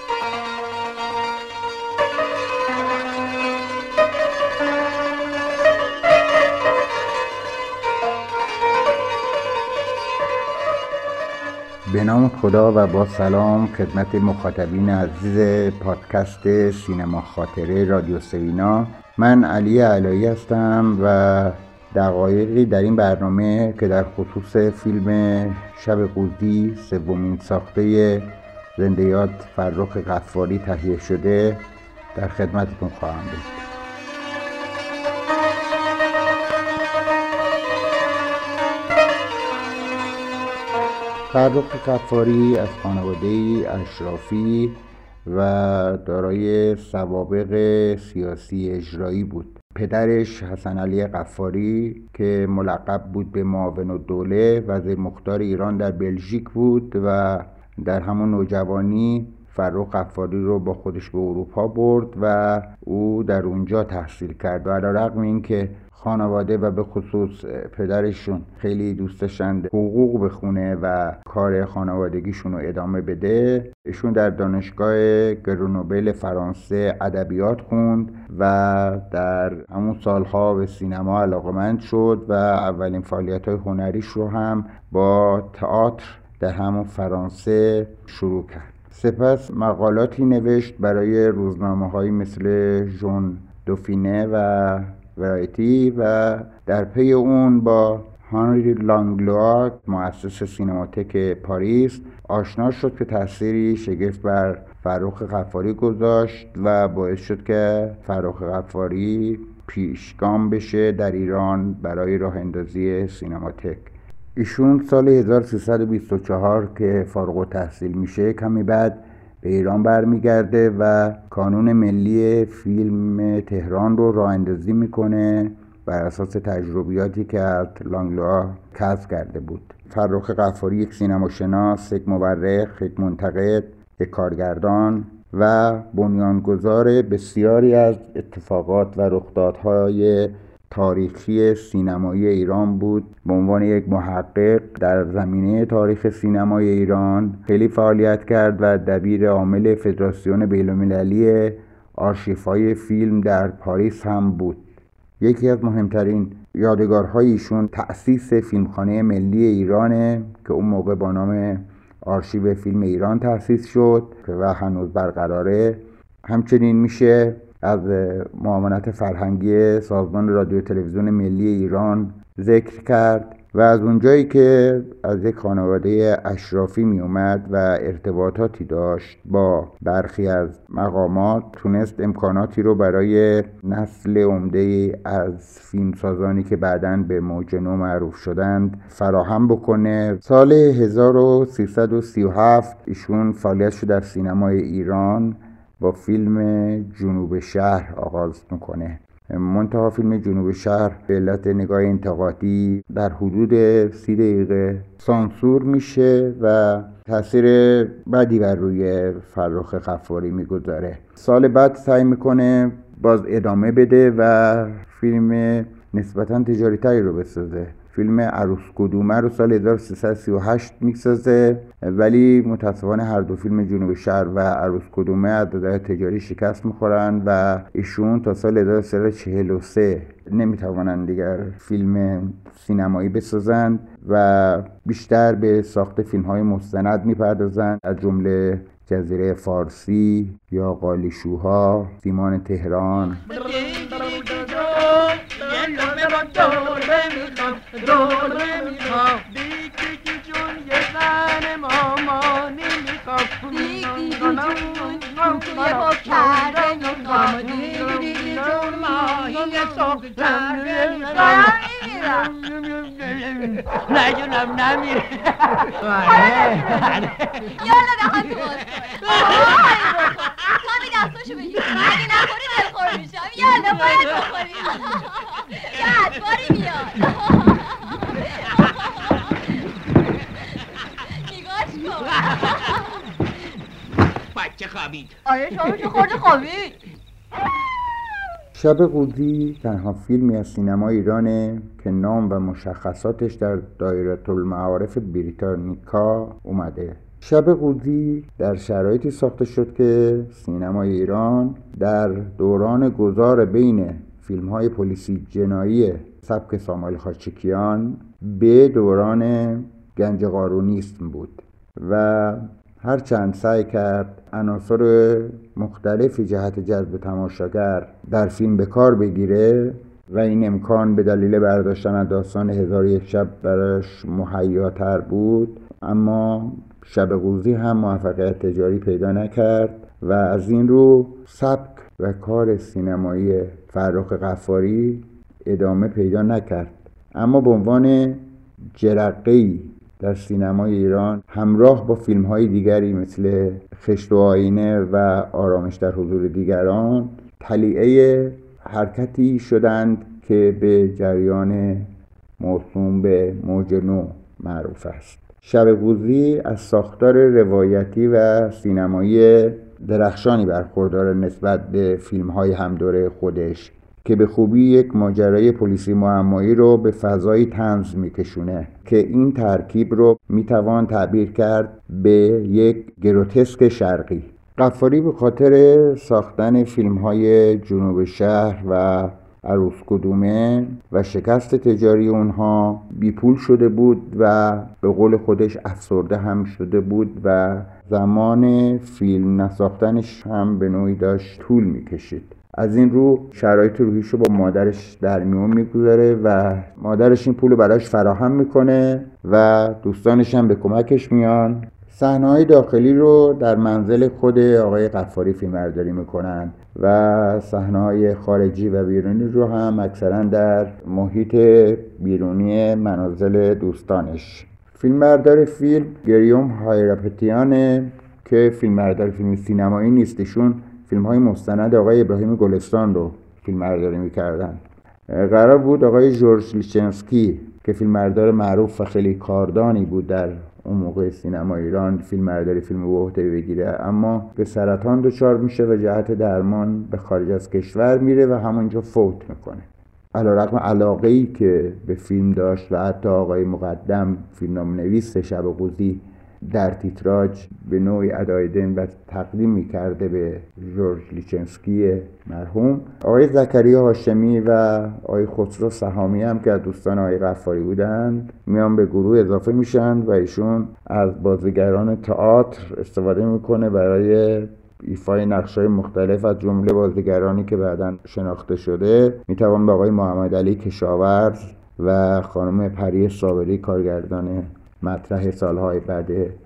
به نام خدا و با سلام خدمت مخاطبین عزیز پادکست سینما خاطره رادیو سوینا. من علی علایی هستم و دقایقی در این برنامه که در خصوص فیلم شب قوزی سومین ساخته زنده یاد فرخ غفاری تهیه شده در خدمتتون خواهم بود. فرخ غفاری از خانواده اشرافی و دارای سوابق سیاسی اجرایی بود. پدرش حسن علی غفاری که ملقب بود به معاون الدوله وزیر مختار ایران در بلژیک بود و در همون نوجوانی فرخ غفاری رو با خودش به اروپا برد و او در اونجا تحصیل کرد و علیرغم این که خانواده و به خصوص پدرشون خیلی دوست داشتند حقوق بخونه و کار خانوادگیشون رو ادامه بده، ایشون در دانشگاه گرنوبل فرانسه ادبیات خوند و در همون سالها به سینما علاقمند شد و اولین فعالیت‌های هنریش رو هم با تئاتر در همون فرانسه شروع کرد. سپس مقالاتی نوشت برای روزنامه‌هایی مثل ژون دوفینه و ورایتی و در پی اون با هانری لانگلوا مؤسس سینماتک پاریس آشنا شد که تأثیری شگفت بر فرخ غفاری گذاشت و باعث شد که فرخ غفاری پیشگام بشه در ایران برای راه اندازی سینماتک. ایشون سال هزار و سیصد و بیست و چهار که فارغ التحصیل میشه کمی بعد به ایران برمیگرده و کانون ملی فیلم تهران رو راه اندازی میکنه بر اساس تجربیاتی که از لانگلوا کسب کرده بود. فرخ غفاری یک سینماشناس، یک مورخ، یک منتقد، یک کارگردان و بنیانگذار بسیاری از اتفاقات و رخدادهای تاریخی سینمایی ایران بود. به عنوان یک محقق در زمینه تاریخ سینمای ایران خیلی فعالیت کرد و دبیر عامل فدراسیون بین‌المللی آرشیف‌های فیلم در پاریس هم بود. یکی از مهمترین یادگارهای ایشون تأسیس فیلمخانه ملی ایرانه که اون موقع با نام آرشیو فیلم ایران تأسیس شد و هنوز برقراره. همچنین میشه از معاونت فرهنگی سازمان رادیو تلویزیون ملی ایران ذکر کرد و از اونجایی که از یک خانواده اشرافی می اومد و ارتباطاتی داشت با برخی از مقامات تونست امکاناتی رو برای نسل عمده از فیلمسازانی که بعداً به موج نو معروف شدند فراهم بکنه. سال هزار و سیصد و سی و هفت ایشون فعالیتش در سینمای ایران با فیلم جنوب شهر آغاز میکنه. منتها فیلم جنوب شهر به علت نگاه انتقادی در حدود سی دقیقه سانسور میشه و تاثیر بدی بر روی فرخ غفاری میگذاره. سال بعد سعی میکنه باز ادامه بده و فیلم نسبتاً تجاری تری رو بسازه. فیلم عروس کدومه رو سال هزار و سیصد و سی و هشت میسازه، ولی متاسفانه هر دو فیلم جنوب شهر و عروس کدومه از نظر تجاری شکست میخورن و ایشون تا سال هزار و سیصد و چهل و سه نمیتوانند دیگر فیلم سینمایی بسازند و بیشتر به ساخت فیلم های مستند میپردازند، از جمله جزیره فارسی یا قالیشوها، سیمان تهران. نه جونم نمیره. یالا دخل تو باز کامی دستاشو بگیر، اگه نخوری دلخور میشم. یالا باید بخوری. یاد باری میاد. نگاش کن. بچه خوابید. آره شما چه خورده خوابید؟ شب قوزی تنها فیلمی از سینما ایرانه که نام و مشخصاتش در دایره المعارف بریتانیکا اومده. شب قوزی در شرایطی ساخته شد که سینمای ایران در دوران گذار بین فیلم‌های پلیسی جنایی سبک ساموئل خاچکیان به دوران گنج قارونیسم بود و هرچند سعی کرد عناصر مختلفی جهت جذب تماشاگر در فیلم به کار بگیره و این امکان به دلیل برداشتن از داستان هزار و یک شب براش مهیاتر بود، اما شب قوزی هم موفقیت تجاری پیدا نکرد و از این رو سبک و کار سینمایی فرخ غفاری ادامه پیدا نکرد. اما به عنوان جرقه‌ای در سینمای ایران همراه با فیلم‌های دیگری مثل خشت و آینه و آرامش در حضور دیگران تلیعه حرکتی شدند که به جریان موسوم به موج نو معروف است. شب قوزی از ساختار روایتی و سینمایی درخشانی برخوردار نسبت به فیلم‌های همدوره خودش که به خوبی یک ماجرای پلیسی معمایی رو به فضای طنز میکشونه که این ترکیب رو میتوان تعبیر کرد به یک گروتسک شرقی. غفاری به خاطر ساختن فیلم‌های جنوب شهر و عروس کدومه و شکست تجاری اونها بیپول شده بود و به قول خودش افسرده هم شده بود و زمان فیلم نساختنش هم به نوعی داشت طول میکشید. از این رو شرایط روحیشو با مادرش در میون میگذاره و مادرش این پولو براش فراهم میکنه و دوستانش هم به کمکش میان. صحنه‌های داخلی رو در منزل خود آقای غفاری فیلمبرداری میکنن و صحنه‌های خارجی و بیرونی رو هم اکثرا در محیط بیرونی منازل دوستانش. فیلمبردار فیلم گریوم هایرپتیانه که فیلمبردار فیلم سینمایی نیست، ایشون فیلم‌های مستند آقای ابراهیم گلستان رو فیلمبرداری میکردن. قرار بود آقای جورج لیچنسکی که فیلمبردار معروف و خیلی کاردانی بود در اون موقع سینما ایران فیلمبرداری فیلم به عهده بگیره، اما به سرطان دچار میشه و جهت درمان به خارج از کشور میره و همونجا فوت میکنه. علیرغم علاقه‌ای که به فیلم داشت و حتی آقای مقدم فیلمنامه‌نویس شب قوزی در تیتراژ به نوعی ادای دین و تقدیم میکرده به جورج لیچنسکی مرحوم. آقای زکریا هاشمی و آقای خسرو سهامی هم که از دوستان آقای غفاری بودند میان به گروه اضافه میشن و ایشون از بازیگران تئاتر استفاده میکنه برای ایفای نقش‌های مختلف. از جمله بازیگرانی که بعداً شناخته شده میتوان به آقای محمد علی کشاورز و خانم پری صابری کارگردان مطرح سالهای بعد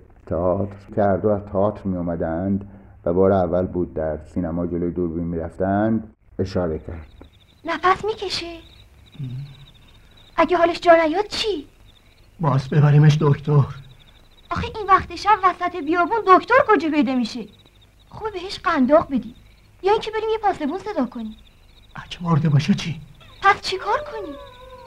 تئاتر که هر دو از تئاتر می اومدند و بار اول بود در سینما جلوی دوربین می رفتند اشاره کرد. نفس میکشه؟ اگه حالش جا نیاد چی؟ باز ببریمش دکتر. آخه این وقت شب وسط بیابون دکتر کجا پیدا میشه؟ خوب بهش قنداق بدی یا اینکه بریم یه پاسبون صدا کنیم. اگه مرده باشه چی؟ پس چی کار کنیم؟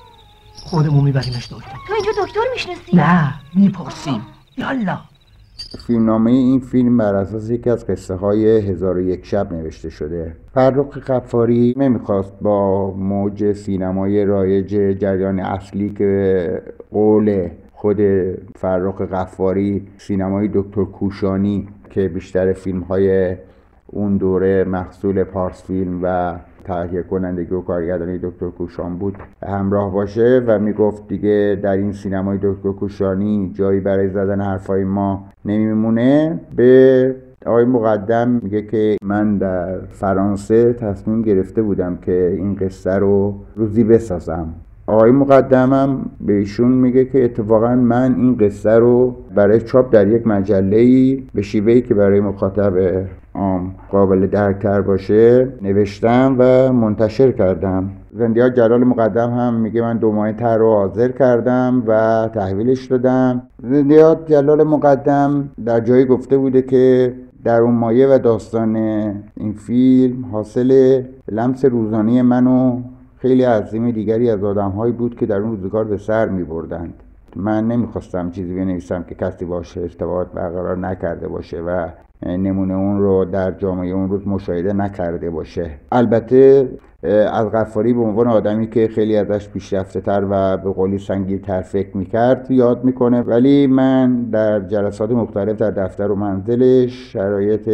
خودمون میبریمش دکتر. تو اینجا دکتر میشناسی؟ نه میپرسیم. یالا. فیلمنامه این فیلم بر اساس یکی از قصه های هزار و یک شب نوشته شده. فرخ غفاری نمیخواست با موج سینمای رایج جریان اصلی که قول خود فرخ غفاری سینمای دکتر کوشانی که بیشتر فیلم های اون دوره محصول پارس فیلم و تهیه کنندگی و کارگردانی دکتر کوشان بود همراه باشه و میگفت دیگه در این سینمای دکتر کوشانی جایی برای زدن حرفای ما نمیمونه. به آقای مقدم میگه که من در فرانسه تصمیم گرفته بودم که این قصه رو روزی بسازم. آقای مقدمم به ایشون میگه که اتفاقا من این قصه رو برای چاپ در یک مجله‌ای به شیوهی که برای مخاطب عام قابل درک‌تر باشه نوشتم و منتشر کردم. زندیات جلال مقدم هم میگه من دو ماه طرح رو حاضر کردم و تحویلش دادم. زندیات جلال مقدم در جایی گفته بوده که در اون مایه و داستان این فیلم حاصل لمس روزانه من و خیلی عظیم دیگری از آدم‌هایی بود که در اون روزگار به سر می‌بردند. من نمیخواستم چیزی بنویسم که کسی باشه ارتباط برقرار نکرده باشه و نمونه اون رو در جامعه اون روز مشاهده نکرده باشه. البته از غفاری به عنوان آدمی که خیلی ازش پیشرفته تر و به قولی سنگین‌تر فکر میکرد یاد میکنه، ولی من در جلسات مختلف در دفتر و منزلش شرایط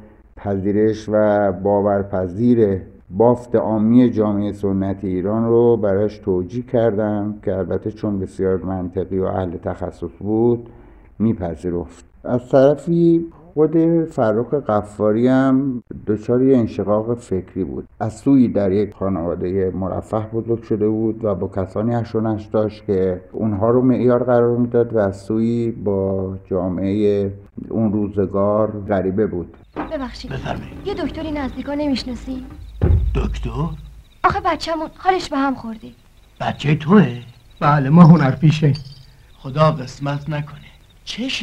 پذیرش و باورپذیر بافت عامی جامعه سنتی ایران رو براش توجیه کردم که البته چون بسیار منطقی و اهل تخصص بود میپذیرفت. از طرفی خود فرخ غفاری هم دچار یه انشقاق فکری بود. از سوی در یک خانواده مرفه بزرگ شده بود و با کسانی حشر و نشر داشت که اونها رو معیار قرار میداد و از سوی با جامعه اون روزگار غریبه بود. ببخشید بفرمایید. یه دکتری نزدیکا نمیشناسی؟ دکتر؟ آخه بچه‌مون حالش به هم خورده. بچه توه؟ بله ما هنرپیشه. خدا قسمت نکنه. چشه؟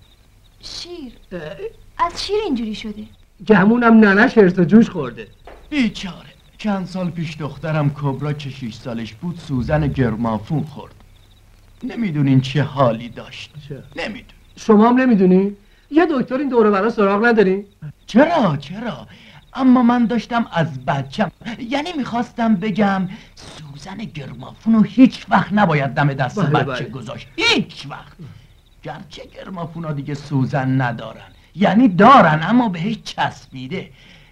شیر. از شیر اینجوری شده. گمونم ننش هرس و جوش خورده. بیچاره چند سال پیش دخترم کبرا که شیش سالش بود سوزن گرمافون خورد. نمیدونین چه حالی داشت. نمیدون. شما هم نمیدونی؟ یه دکتر این دوره برا سراغ نداری؟ چرا چرا؟ اما من داشتم از بچم، یعنی میخواستم بگم سوزن گرمافون رو هیچ وقت نباید دم دست بله بچه بله. گذاشت. هیچ وقت. گرچه گرمافون ها دیگه سوزن ندارن، یعنی دارن اما بهش چسبیده.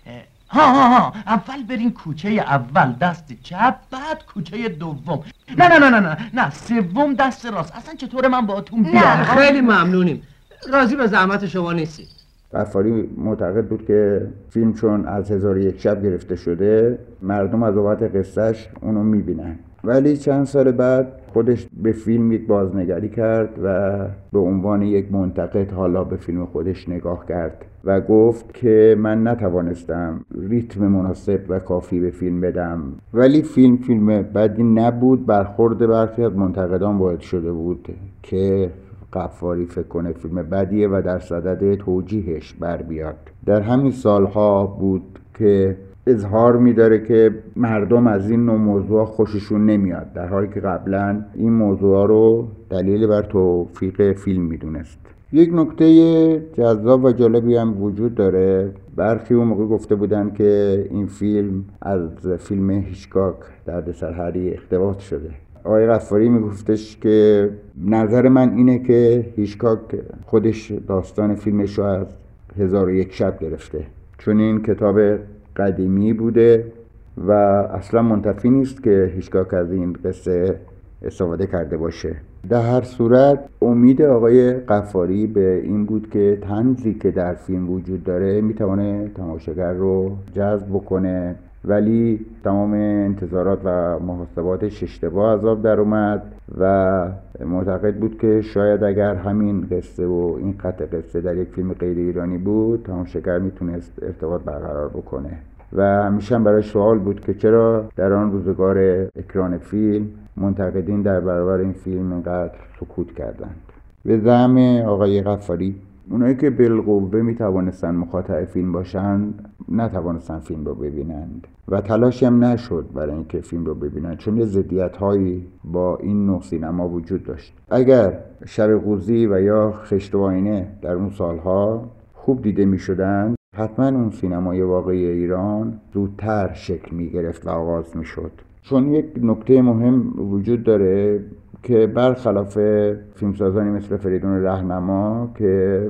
ها ها ها اول برین کوچه اول دست چپ، بعد کوچه دوم. نه نه نه نه نه نه سوم دست راست. اصلا چطور من باهاتون بیام؟ نه خیلی ممنونیم. راضی به زحمت شما نیستی. غفاری معتقد بود که فیلم چون از هزار و یک شب گرفته شده مردم از بابت قصهش اونو میبینن، ولی چند سال بعد خودش به فیلم یک بازنگری کرد و به عنوان یک منتقد حالا به فیلم خودش نگاه کرد و گفت که من نتوانستم ریتم مناسب و کافی به فیلم بدم، ولی فیلم فیلم بدی نبود. برخورد برخی از منتقدان وارد شده بود که غفاری فکر کنه فیلم بدیه و در صدد توجیهش بر بیاد. در همین سالها بود که اظهار می‌داره که مردم از این نوع موضوع خوششون نمیاد، در حالی که قبلا این موضوع رو دلیل بر توفیق فیلم میدونست. یک نکته جذاب و جالبی هم وجود داره. برخی اون موقع گفته بودن که این فیلم از فیلم هیچکاک دردسر هری اقتباس شده. آقای غفاری میگفتش که نظر من اینه که هیچکاک خودش داستان فیلمش رو از هزار و یک شب گرفته، چون این کتاب قدیمی بوده و اصلا منتفی نیست که هیچکاک از این قصه استفاده کرده باشه. در هر صورت امید آقای غفاری به این بود که طنزی که در فیلم وجود داره میتونه تماشاگر رو جذب بکنه، ولی تمام انتظارات و محاسباتش اشتباه از آب در اومد و معتقد بود که شاید اگر همین قصه و این قطع قصه در یک فیلم غیر ایرانی بود تماشاگر میتونست ارتباط برقرار بکنه و همیشه هم برای سوال بود که چرا در آن روزگار اکران فیلم منتقدین در برابر این فیلم اینقدر سکوت کردند. به زعم آقای غفاری اونایی که بالقوه میتوانستن مخاطب فیلم باشن نتوانستن فیلم رو ببینند و تلاشی هم نشد برای اینکه فیلم رو ببینند، چون یه ضدیت‌هایی با این نوع سینما وجود داشت. اگر شب قوزی و یا خشت و آینه در اون سالها خوب دیده میشدن، حتما اون سینمای واقعی ایران زودتر شکل میگرفت و آغاز میشد. چون یک نکته مهم وجود داره که برخلاف فیلمسازانی مثل فریدون رهنما که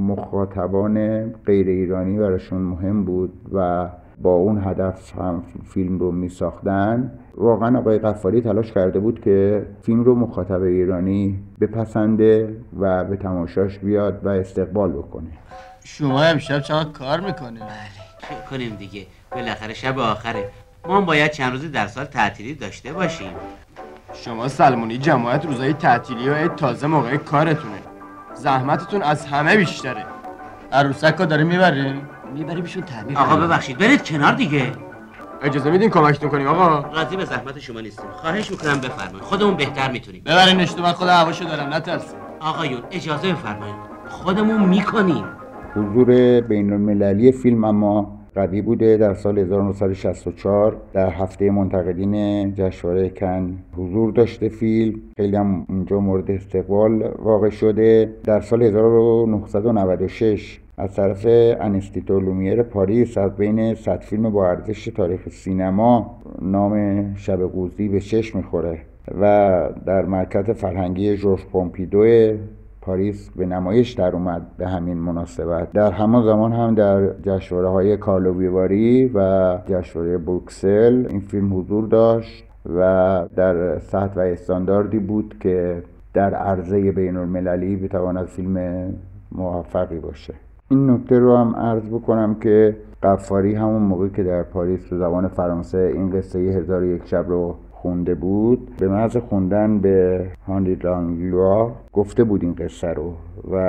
مخاطبان غیر ایرانی براشون مهم بود و با اون هدف هم فیلم رو می ساختن، واقعا آقای غفاری تلاش کرده بود که فیلم رو مخاطب ایرانی بپسنده و به تماشاش بیاد و استقبال بکنه. شما امشب چقدر کار میکنه؟ بله کنیم دیگه، بالاخره شب آخره. ما هم باید چند روزی در سال تعطیلی داشته باشیم. شما سلمونی جماعت روزای تعطیلی و عید تازه موقع کارتونه، زحمتتون از همه بیشتره. عروسک رو داری میبری؟ میبریمشون تعمیر. آقا ببخشید برید کنار دیگه. اجازه میدین کمکتون کنیم آقا؟ راضی به زحمت شما نیستیم، خواهش میکنم بفرمایید، خودمون بهتر میتونیم. ببرینش تو، من خود هواشو دارم نترسید. آقایون اجازه بفرمایید، خودمون میکنیم. حضور بین المللی فیلم اما قوی بوده. در سال هزار و نهصد و شصت و چهار در هفته منتقدین جشنواره کن حضور داشته فیلم، خیلی هم اونجا مورد استقبال واقع شده. در سال هزار و نهصد و نود و شش از طرف انستیتو لومیر پاریس از بین صد فیلم با ارزش تاریخ سینما نام شب قوزی به چشم میخوره و در مرکز فرهنگی ژورژ پومپیدو پاریس به نمایش در اومد. به همین مناسبت در همان زمان هم در جشنواره های کارلو ویواری و جشنواره بروکسل این فیلم حضور داشت و در سطح و استانداردی بود که در عرضه بین المللی بتواند فیلم موفقی باشه. این نکته رو هم عرض بکنم که غفاری همون موقعی که در پاریس به زبان فرانسه این قصه هزار و یک شب رو خونده بود، به محض خوندن به هانری لانگلوا گفته بود این قصه رو و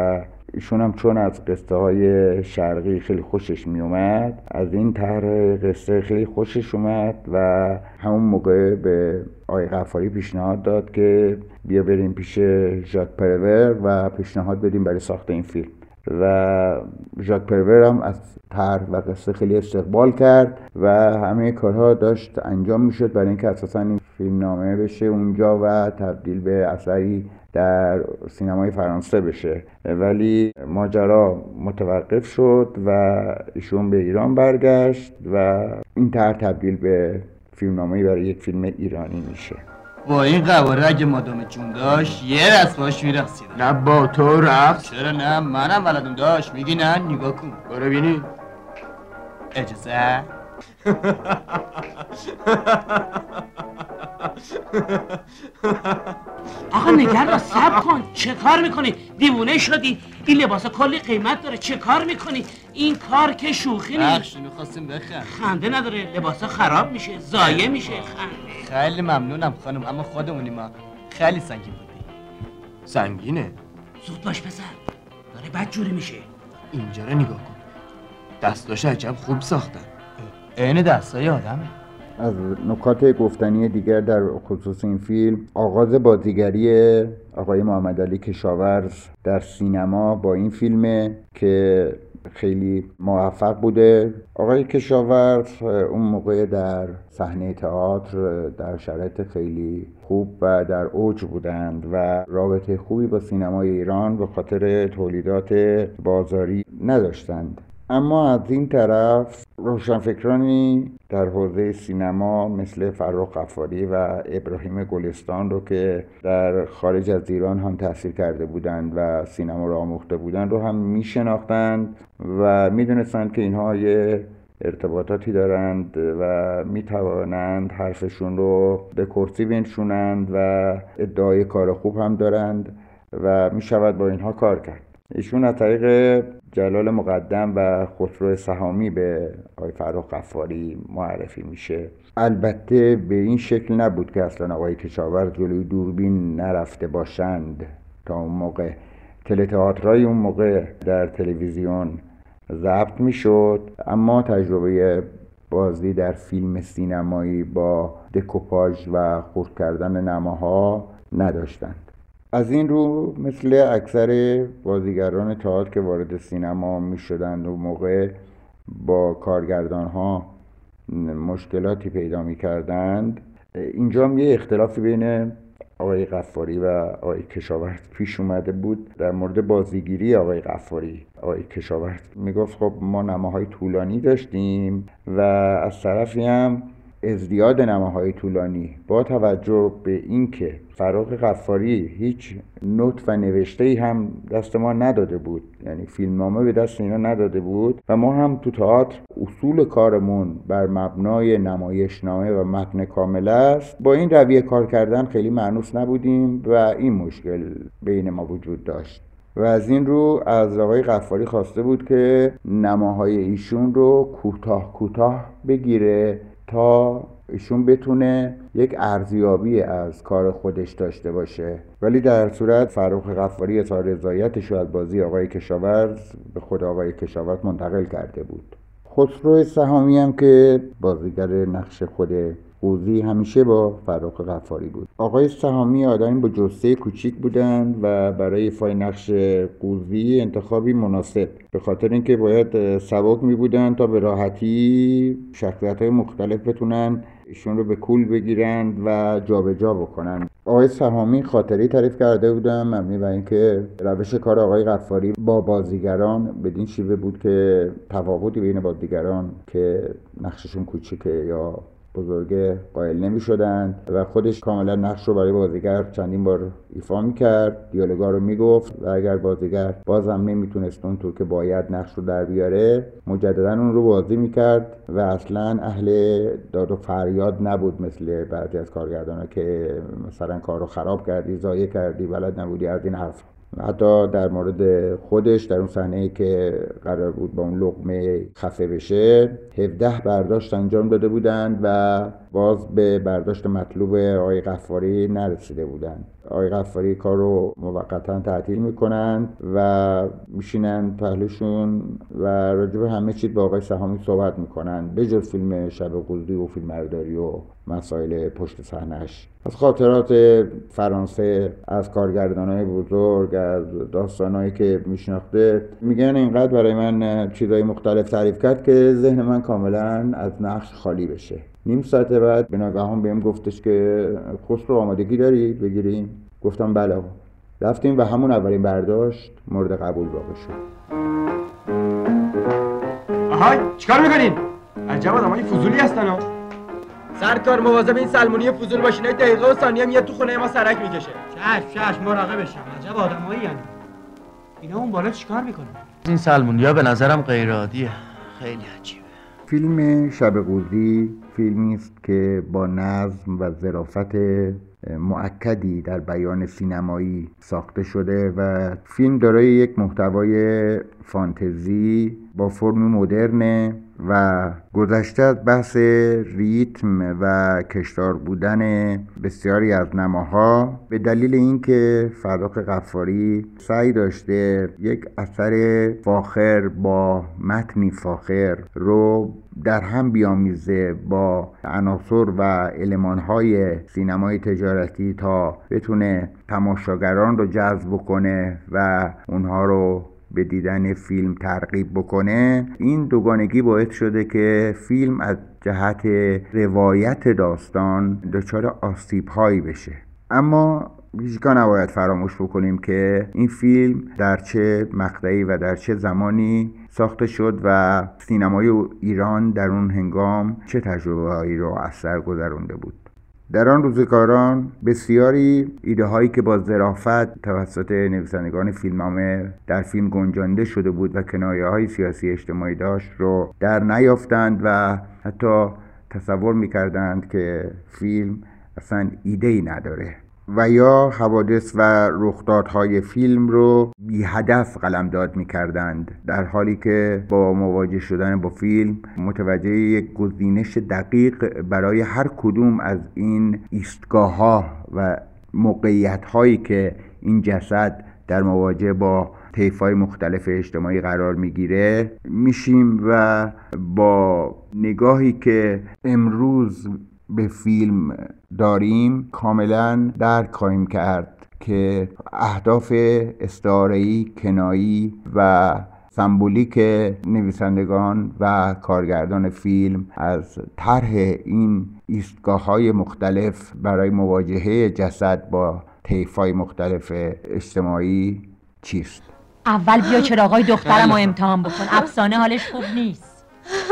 ایشون هم چون از قصه های شرقی خیلی خوشش می اومد، از این طرح قصه خیلی خوشش اومد و همون موقع به آقای غفاری پیشنهاد داد که بیا بریم پیش ژاک پرور و پیشنهاد بدیم برای ساخت این فیلم. و ژاک پرور هم از طرح و قصه خیلی استقبال کرد و همه کارها داشت انجام میشد برای اینکه اساسا این فیلمنامه بشه اونجا و تبدیل به اثری در سینمای فرانسه بشه، ولی ماجرا متوقف شد و ایشون به ایران برگشت و این طرح تبدیل به فیلمنامه‌ای برای یک فیلم ایرانی میشه. با این قواره اگه مادام جون داشت یه دست باش میرقصیدم. نه با تو رقص؟ چرا نه، منم بلدم داشت. میگی نه؟ نگاه کن برو بینی. اجازه آقا نگر را صبر کن. چه کار میکنی؟ دیوونه شدی؟ این لباسا کلی قیمت داره. چه کار میکنی؟ این کار که شوخی نیست. بخش میخواستیم بخند. خنده نداره، لباسا خراب میشه، ضایع میشه. خنده. خیلی ممنونم خانم، اما خودمونی ما خیلی سنگین بودی. سنگینه؟ زود باش پسر، داره بد جوری میشه. اینجا رو نگاه کن، دستاش عجب خوب ساختن. عین دستای آدمه. از نکات گفتنی دیگر در خصوص این فیلم، آغاز بازیگری آقای محمد علی کشاورز در سینما با این فیلمه که خیلی موفق بوده. آقای کشاورز اون موقع در صحنه تئاتر در شرایط خیلی خوب و در اوج بودند و رابطه خوبی با سینمای ایران به خاطر تولیدات بازاری نداشتند. اما از این طرف روشنفکرانی در حوزه سینما مثل فرخ غفاری و ابراهیم گلستان رو که در خارج از ایران هم تحصیل کرده بودند و سینما رو آموخته بودند رو هم میشناختند و میدونستند که اینها یه ارتباطاتی دارند و میتوانند حرفشون رو به کرسی بنشونند و ادعای کار خوب هم دارند و میشود با اینها کار کرد. ایشون از طریق جلال مقدم و خسرو سهامی به آقای فرخ غفاری معرفی میشه. البته به این شکل نبود که اصلا آقای کشاورز جلوی دوربین نرفته باشند. تا اون موقع تلتئاترای اون موقع در تلویزیون ضبط میشد، اما تجربه بازی در فیلم سینمایی با دکوپاژ و خرد کردن نماها نداشتند. از این رو مثل اکثر بازیگران تئاتر که وارد سینما می شدند و موقع با کارگردان ها مشکلاتی پیدا می کردند، اینجا هم یه اختلافی بین آقای غفاری و آقای کشاورز پیش اومده بود در مورد بازیگیری آقای غفاری. آقای کشاورز می گفت خب ما نماهای طولانی داشتیم و از طرفی هم ازدیاد نماهای طولانی با توجه به اینکه فرخ غفاری هیچ نوت و نوشته‌ای هم دست ما نداده بود، یعنی فیلمنامه به دست اینا نداده بود و ما هم تو تئاتر اصول کارمون بر مبنای نمایشنامه و متن کامل است، با این رویه کار کردن خیلی مانوس نبودیم و این مشکل بین ما وجود داشت و از این رو از آقای غفاری خواسته بود که نماهای ایشون رو کوتاه کوتاه بگیره تا ایشون بتونه یک ارزیابی از کار خودش داشته باشه، ولی در صورت فرخ غفاری اظهار رضایتش رو از بازی آقای کشاورز به خود آقای کشاورز منتقل کرده بود. خسرو سهامی هم که بازیگر نقش خود قوزی همیشه با فرخ غفاری بود. آقای سهامی آدمی با جثه کوچیک بودند و برای ایفای نقش قوزی انتخابی مناسب، به خاطر اینکه باید سبک می بودند تا به راحتی شخصیت‌های مختلف بتونن ایشون رو به کول بگیرند و جابجا بکنن. آقای سهامی خاطری تعریف کرده بودم مبنی بر اینکه روش کار آقای غفاری با بازیگران بدین شیوه بود که تفاوتی بین بازیگران که نقششون کوچیکه یا بزرگه قائل نمی شدند و خودش کاملا نقش رو برای بازیگر چندین بار ایفا می کرد، دیالوگا رو می گفت و اگر بازیگر بازم نمی تونست اونطور که باید نقش رو در بیاره مجددا اون رو بازی می کرد و اصلا اهل داد و فریاد نبود مثل بعضی از کارگردانا که مثلا کار رو خراب کردی، ضایع کردی، بلد نبودی، از این حرف. حتی در مورد خودش در اون صحنه‌ای که قرار بود با اون لقمه خفه بشه هفده برداشت انجام داده بودند و باز به برداشت مطلوب آقای غفاری نرسیده بودند. آقای غفاری کار رو موقتا تعطیل میکنند و میشینن پهلوشون و راجع به همه چیز با آقای سهامی صحبت میکنند به جز فیلم شب قوزی و فیلم برداری و مسائل پشت صحنه‌اش. از خاطرات فرانسه، از کارگردانای بزرگ، از داستانایی که میشناخته میگن اینقدر برای من چیزای مختلف تعریف کرد که ذهن من کاملا از نقش خالی بشه. نیم ساعت بعد به ناگهان بهم گفتش که خسرو آمادگی داری بگیریم؟ گفتم بله آقا. رفتیم و همون اولین برداشت مورد قبول واقع شد. آهای چیکار میکنین؟ عجب آدمای فضولی هستن ها. سرکار مواظب این سلمونی فضول باشین، دقیقه و ثانیه میاد تو خونه ما سرک میکشه. چش چش مراقبشم. عجب آدمایی یعنی. اینا اون بالا چیکار میکنن؟ این سلمونیا به نظرم غیر عادیه. خیلی عجیبه. فیلم شب قوزی فیلمی است که با نظم و ظرافت مؤکدی در بیان سینمایی ساخته شده و فیلم دارای یک محتوای فانتزی با فرم مدرن و گذشته از بحث ریتم و کشدار بودن بسیاری از نماها به دلیل اینکه فرخ غفاری سعی داشته یک اثر فاخر با متنی فاخر رو در هم بیامیزه با عناصر و المان‌های سینمای تجارتی تا بتونه تماشاگران رو جذب کنه و اونها رو به دیدن فیلم ترغیب بکنه. این دوگانگی باعث شده که فیلم از جهت روایت داستان دچار آسیب‌هایی بشه. اما هیچگاه نباید فراموش بکنیم که این فیلم در چه مقطعی و در چه زمانی ساخته شد و سینمای ایران در اون هنگام چه تجربه‌هایی رو از سر گذرونده بود. در آن روزگاران بسیاری ایده هایی که با ظرافت توسط نویسندگان فیلمنامه در فیلم گنجانده شده بود و کنایه های سیاسی اجتماعی داشت رو در نیافتند و حتی تصور میکردند که فیلم اصلا ایده ای نداره و یا حوادث و رخدادهای فیلم رو بی هدف قلمداد می‌کردند، در حالی که با مواجه شدن با فیلم متوجه یک گزینش دقیق برای هر کدوم از این ایستگاه‌ها و موقعیت‌هایی که این جسد در مواجهه با طیف‌های مختلف اجتماعی قرار میگیره میشیم و با نگاهی که امروز به فیلم داریم کاملا درک خواهیم کرد که اهداف استعاره‌ای، کنایی و سمبولیک نویسندگان و کارگردان فیلم از طرح این ایستگاه‌های مختلف برای مواجهه جسد با طیف‌های مختلف اجتماعی چیست؟ اول بیا چراغای دخترم رو امتحان بکن. افسانه حالش خوب نیست.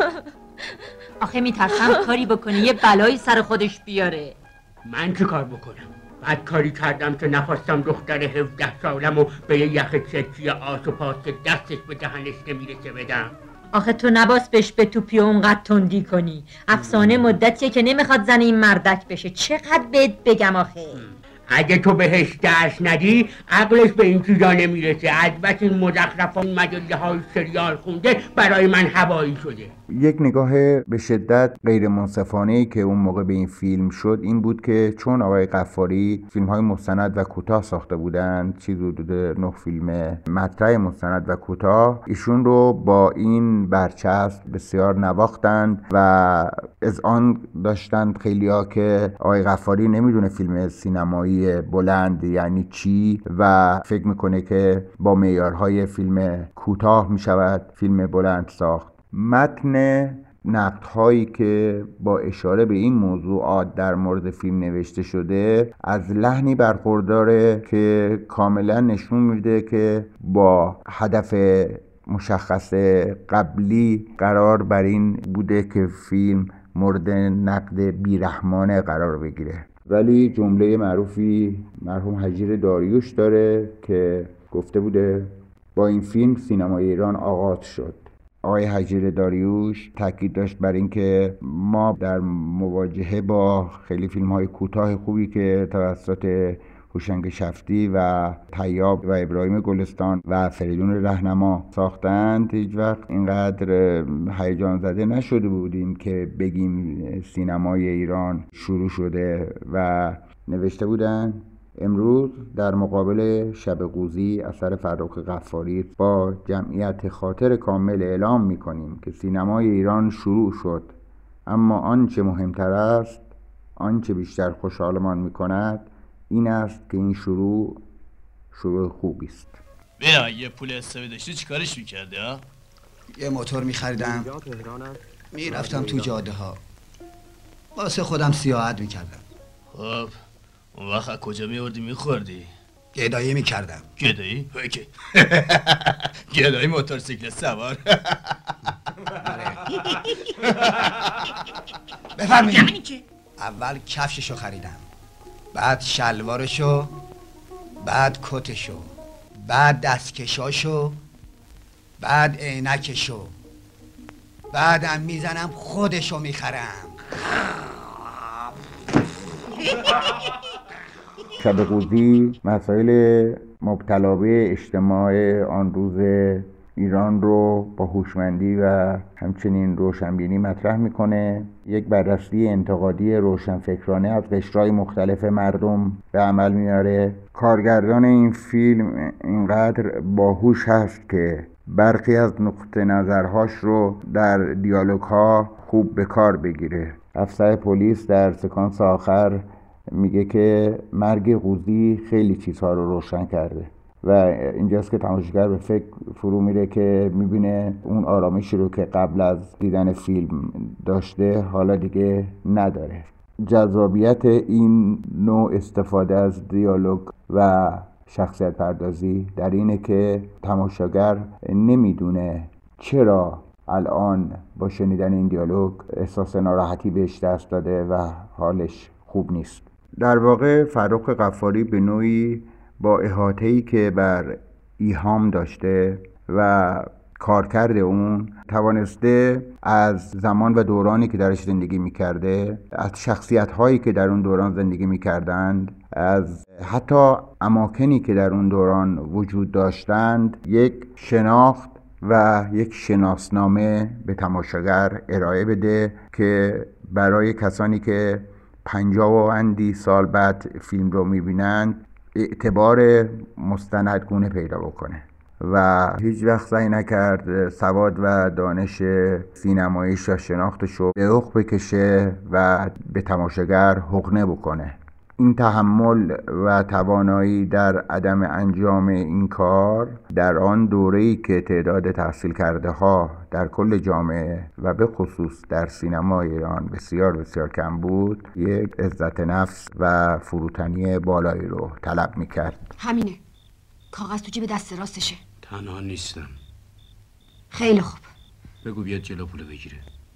آخه میترسم کاری بکنه یه بلایی سر خودش بیاره. من چه کار بکنم؟ بعد کاری کردم که نخواستم دختر هفده سالم و به یه یخ چکی آس و پاس که دستش به دهنش نمیرسه بدم. آخه تو نباس بهش به توپی و اونقدر تندی کنی. افسانه مدتیه که نمیخواد زن این مردک بشه. چقدر بهت بگم آخه؟ اگه تو بهش درس ندی عقلش به این چیزا نمیرسه. البته این مزخرفان مجله های سریال خونده برای من هوایی شده. یک نگاه به شدت غیر منصفانه‌ای که اون موقع به این فیلم شد این بود که چون آقای غفاری فیلم‌های مستند و کوتاه ساخته بودند، چیز حدود نه فیلم مطرح مستند و کوتاه، ایشون رو با این برچسب بسیار نواختند و از آن داشتند خیلیا که آقای غفاری نمیدونه فیلم سینمایی بلند یعنی چی و فکر میکنه که با معیارهای فیلم کوتاه میشود فیلم بلند ساخت. متن نقدهایی که با اشاره به این موضوعات در مورد فیلم نوشته شده از لحنی برخورداره که کاملا نشون میده که با هدف مشخص قبلی قرار بر این بوده که فیلم مورد نقد بیرحمانه قرار بگیره. ولی جمله معروفی مرحوم حجیر داریوش داره که گفته بوده با این فیلم سینمای ایران آغاز شد. آقای حجیر داریوش تاکید داشت بر اینکه ما در مواجهه با خیلی فیلم‌های کوتاه خوبی که توسط هوشنگ شفتی و طیاب و ابراهیم گلستان و فریدون رهنما ساختند، هیچ وقت اینقدر هیجان زده نشده بودیم که بگیم سینمای ایران شروع شده. و نوشته بودن امروز در مقابل شب قوزی اثر فرخ غفاری با جمعیت خاطر کامل اعلام می‌کنیم که سینمای ایران شروع شد، اما آنچه مهمتر است، آنچه بیشتر خوشحالمان می‌کند این است که این شروع شروع خوبی است. بیا یه پول حسابی داشتی چیکارش می‌کردی ها؟ یه موتور می‌خریدم، میرفتم تو جاده ها، واسه خودم سیاحت می‌کردم. خب اون وقت از کجا میوردی میخوردی؟ گدایی میکردم. گدایی؟ اوکی. گدایی موتورسیکل سوار. بفرمایید. اول کفششو خریدم، بعد شلوارشو، بعد کتشو، بعد دستکشاشو، بعد عینکشو، بعدم میزنم خودشو میخرم. شب قوزی مسائل مبتلا به اجتماع آن روز ایران رو با هوشمندی و همچنین روشنبینی مطرح میکنه. یک بررسی انتقادی روشنفکرانه از قشرهای مختلف مردم به عمل میاره. کارگردان این فیلم اینقدر باهوش هست که برخی از نقطه نظرهاش رو در دیالوگ ها خوب به کار بگیره. افسر پلیس در سکانس آخر میگه که مرگ قوزی خیلی چیزها رو روشن کرده و اینجاست که تماشاگر به فکر فرو میره که میبینه اون آرامشی رو که قبل از دیدن فیلم داشته حالا دیگه نداره. جذابیت این نوع استفاده از دیالوگ و شخصیت پردازی در اینه که تماشاگر نمیدونه چرا الان با شنیدن این دیالوگ احساس ناراحتی بهش دست داده و حالش خوب نیست. در واقع فرخ غفاری به نوعی با احاطه‌ای که بر ایهام داشته و کارکرد اون توانسته از زمان و دورانی که درش زندگی می‌کرده، از شخصیت‌هایی که در اون دوران زندگی می‌کردند، از حتی اماکنی که در اون دوران وجود داشتند، یک شناخت و یک شناسنامه به تماشاگر ارائه بده که برای کسانی که پنجاه و اندی سال بعد فیلم رو میبینند اعتبار مستندگونه پیدا بکنه و هیچ وقت سعی نکرد سواد و دانش سینماییش و شناختش رو به عق بکشه و به تماشاگر حقنه بکنه. این تحمل و توانایی در عدم انجام این کار در آن دوره‌ای که تعداد تحصیل کرده ها در کل جامعه و به خصوص در سینما ایران بسیار بسیار کم بود، یک عزت نفس و فروتنی بالایی رو طلب میکرد. همینه. کاغذ تو جیب دست راستشه. تنها نیستم. خیلی خوب. بگو بیاد جلو پولو بگیره.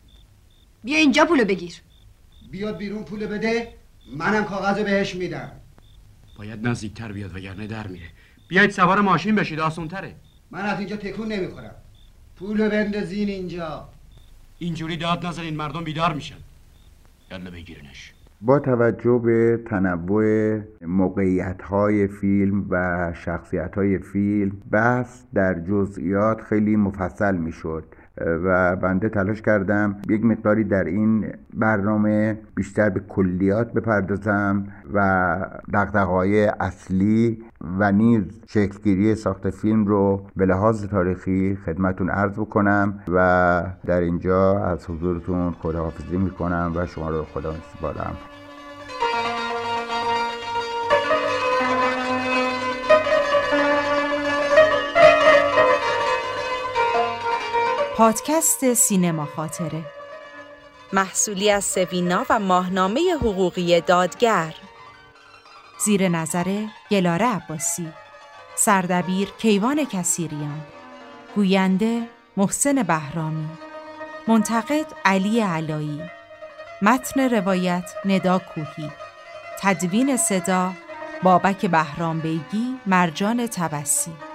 بیا اینجا پولو بگیر. بیاد بیرون پولو بده، منم کاغذو بهش میدم. باید نزدیکتر بیاد وگرنه در میره. بیاید سوار ماشین بشید، آسون تره. من از اینجا تکون نمیخورم. پولو بندازین اینجا. اینجوری داد نزنین، مردم بیدار میشن. یالا بگیرنش. با توجه به تنوع موقعیت‌های فیلم و شخصیت‌های فیلم، بحث در جزئیات خیلی مفصل میشد و بنده تلاش کردم یک مقداری در این برنامه بیشتر به کلیات بپردازم و دغدغه‌های اصلی و نیز شکلگیری ساخت فیلم رو به لحاظ تاریخی خدمتون عرض بکنم و در اینجا از حضورتون خداحافظی میکنم و شما رو خدا میسپارم. پادکست سینما خاطره، محصولی از سوینا و ماهنامه حقوقی دادگر، زیر نظر گلاره عباسی، سردبیر کیوان کثیریان، گوینده محسن بهرامی، منتقد علی علایی، متن روایت ندا کوهی، تدوین صدا بابک بهرام بیگی، مرجان تبسی.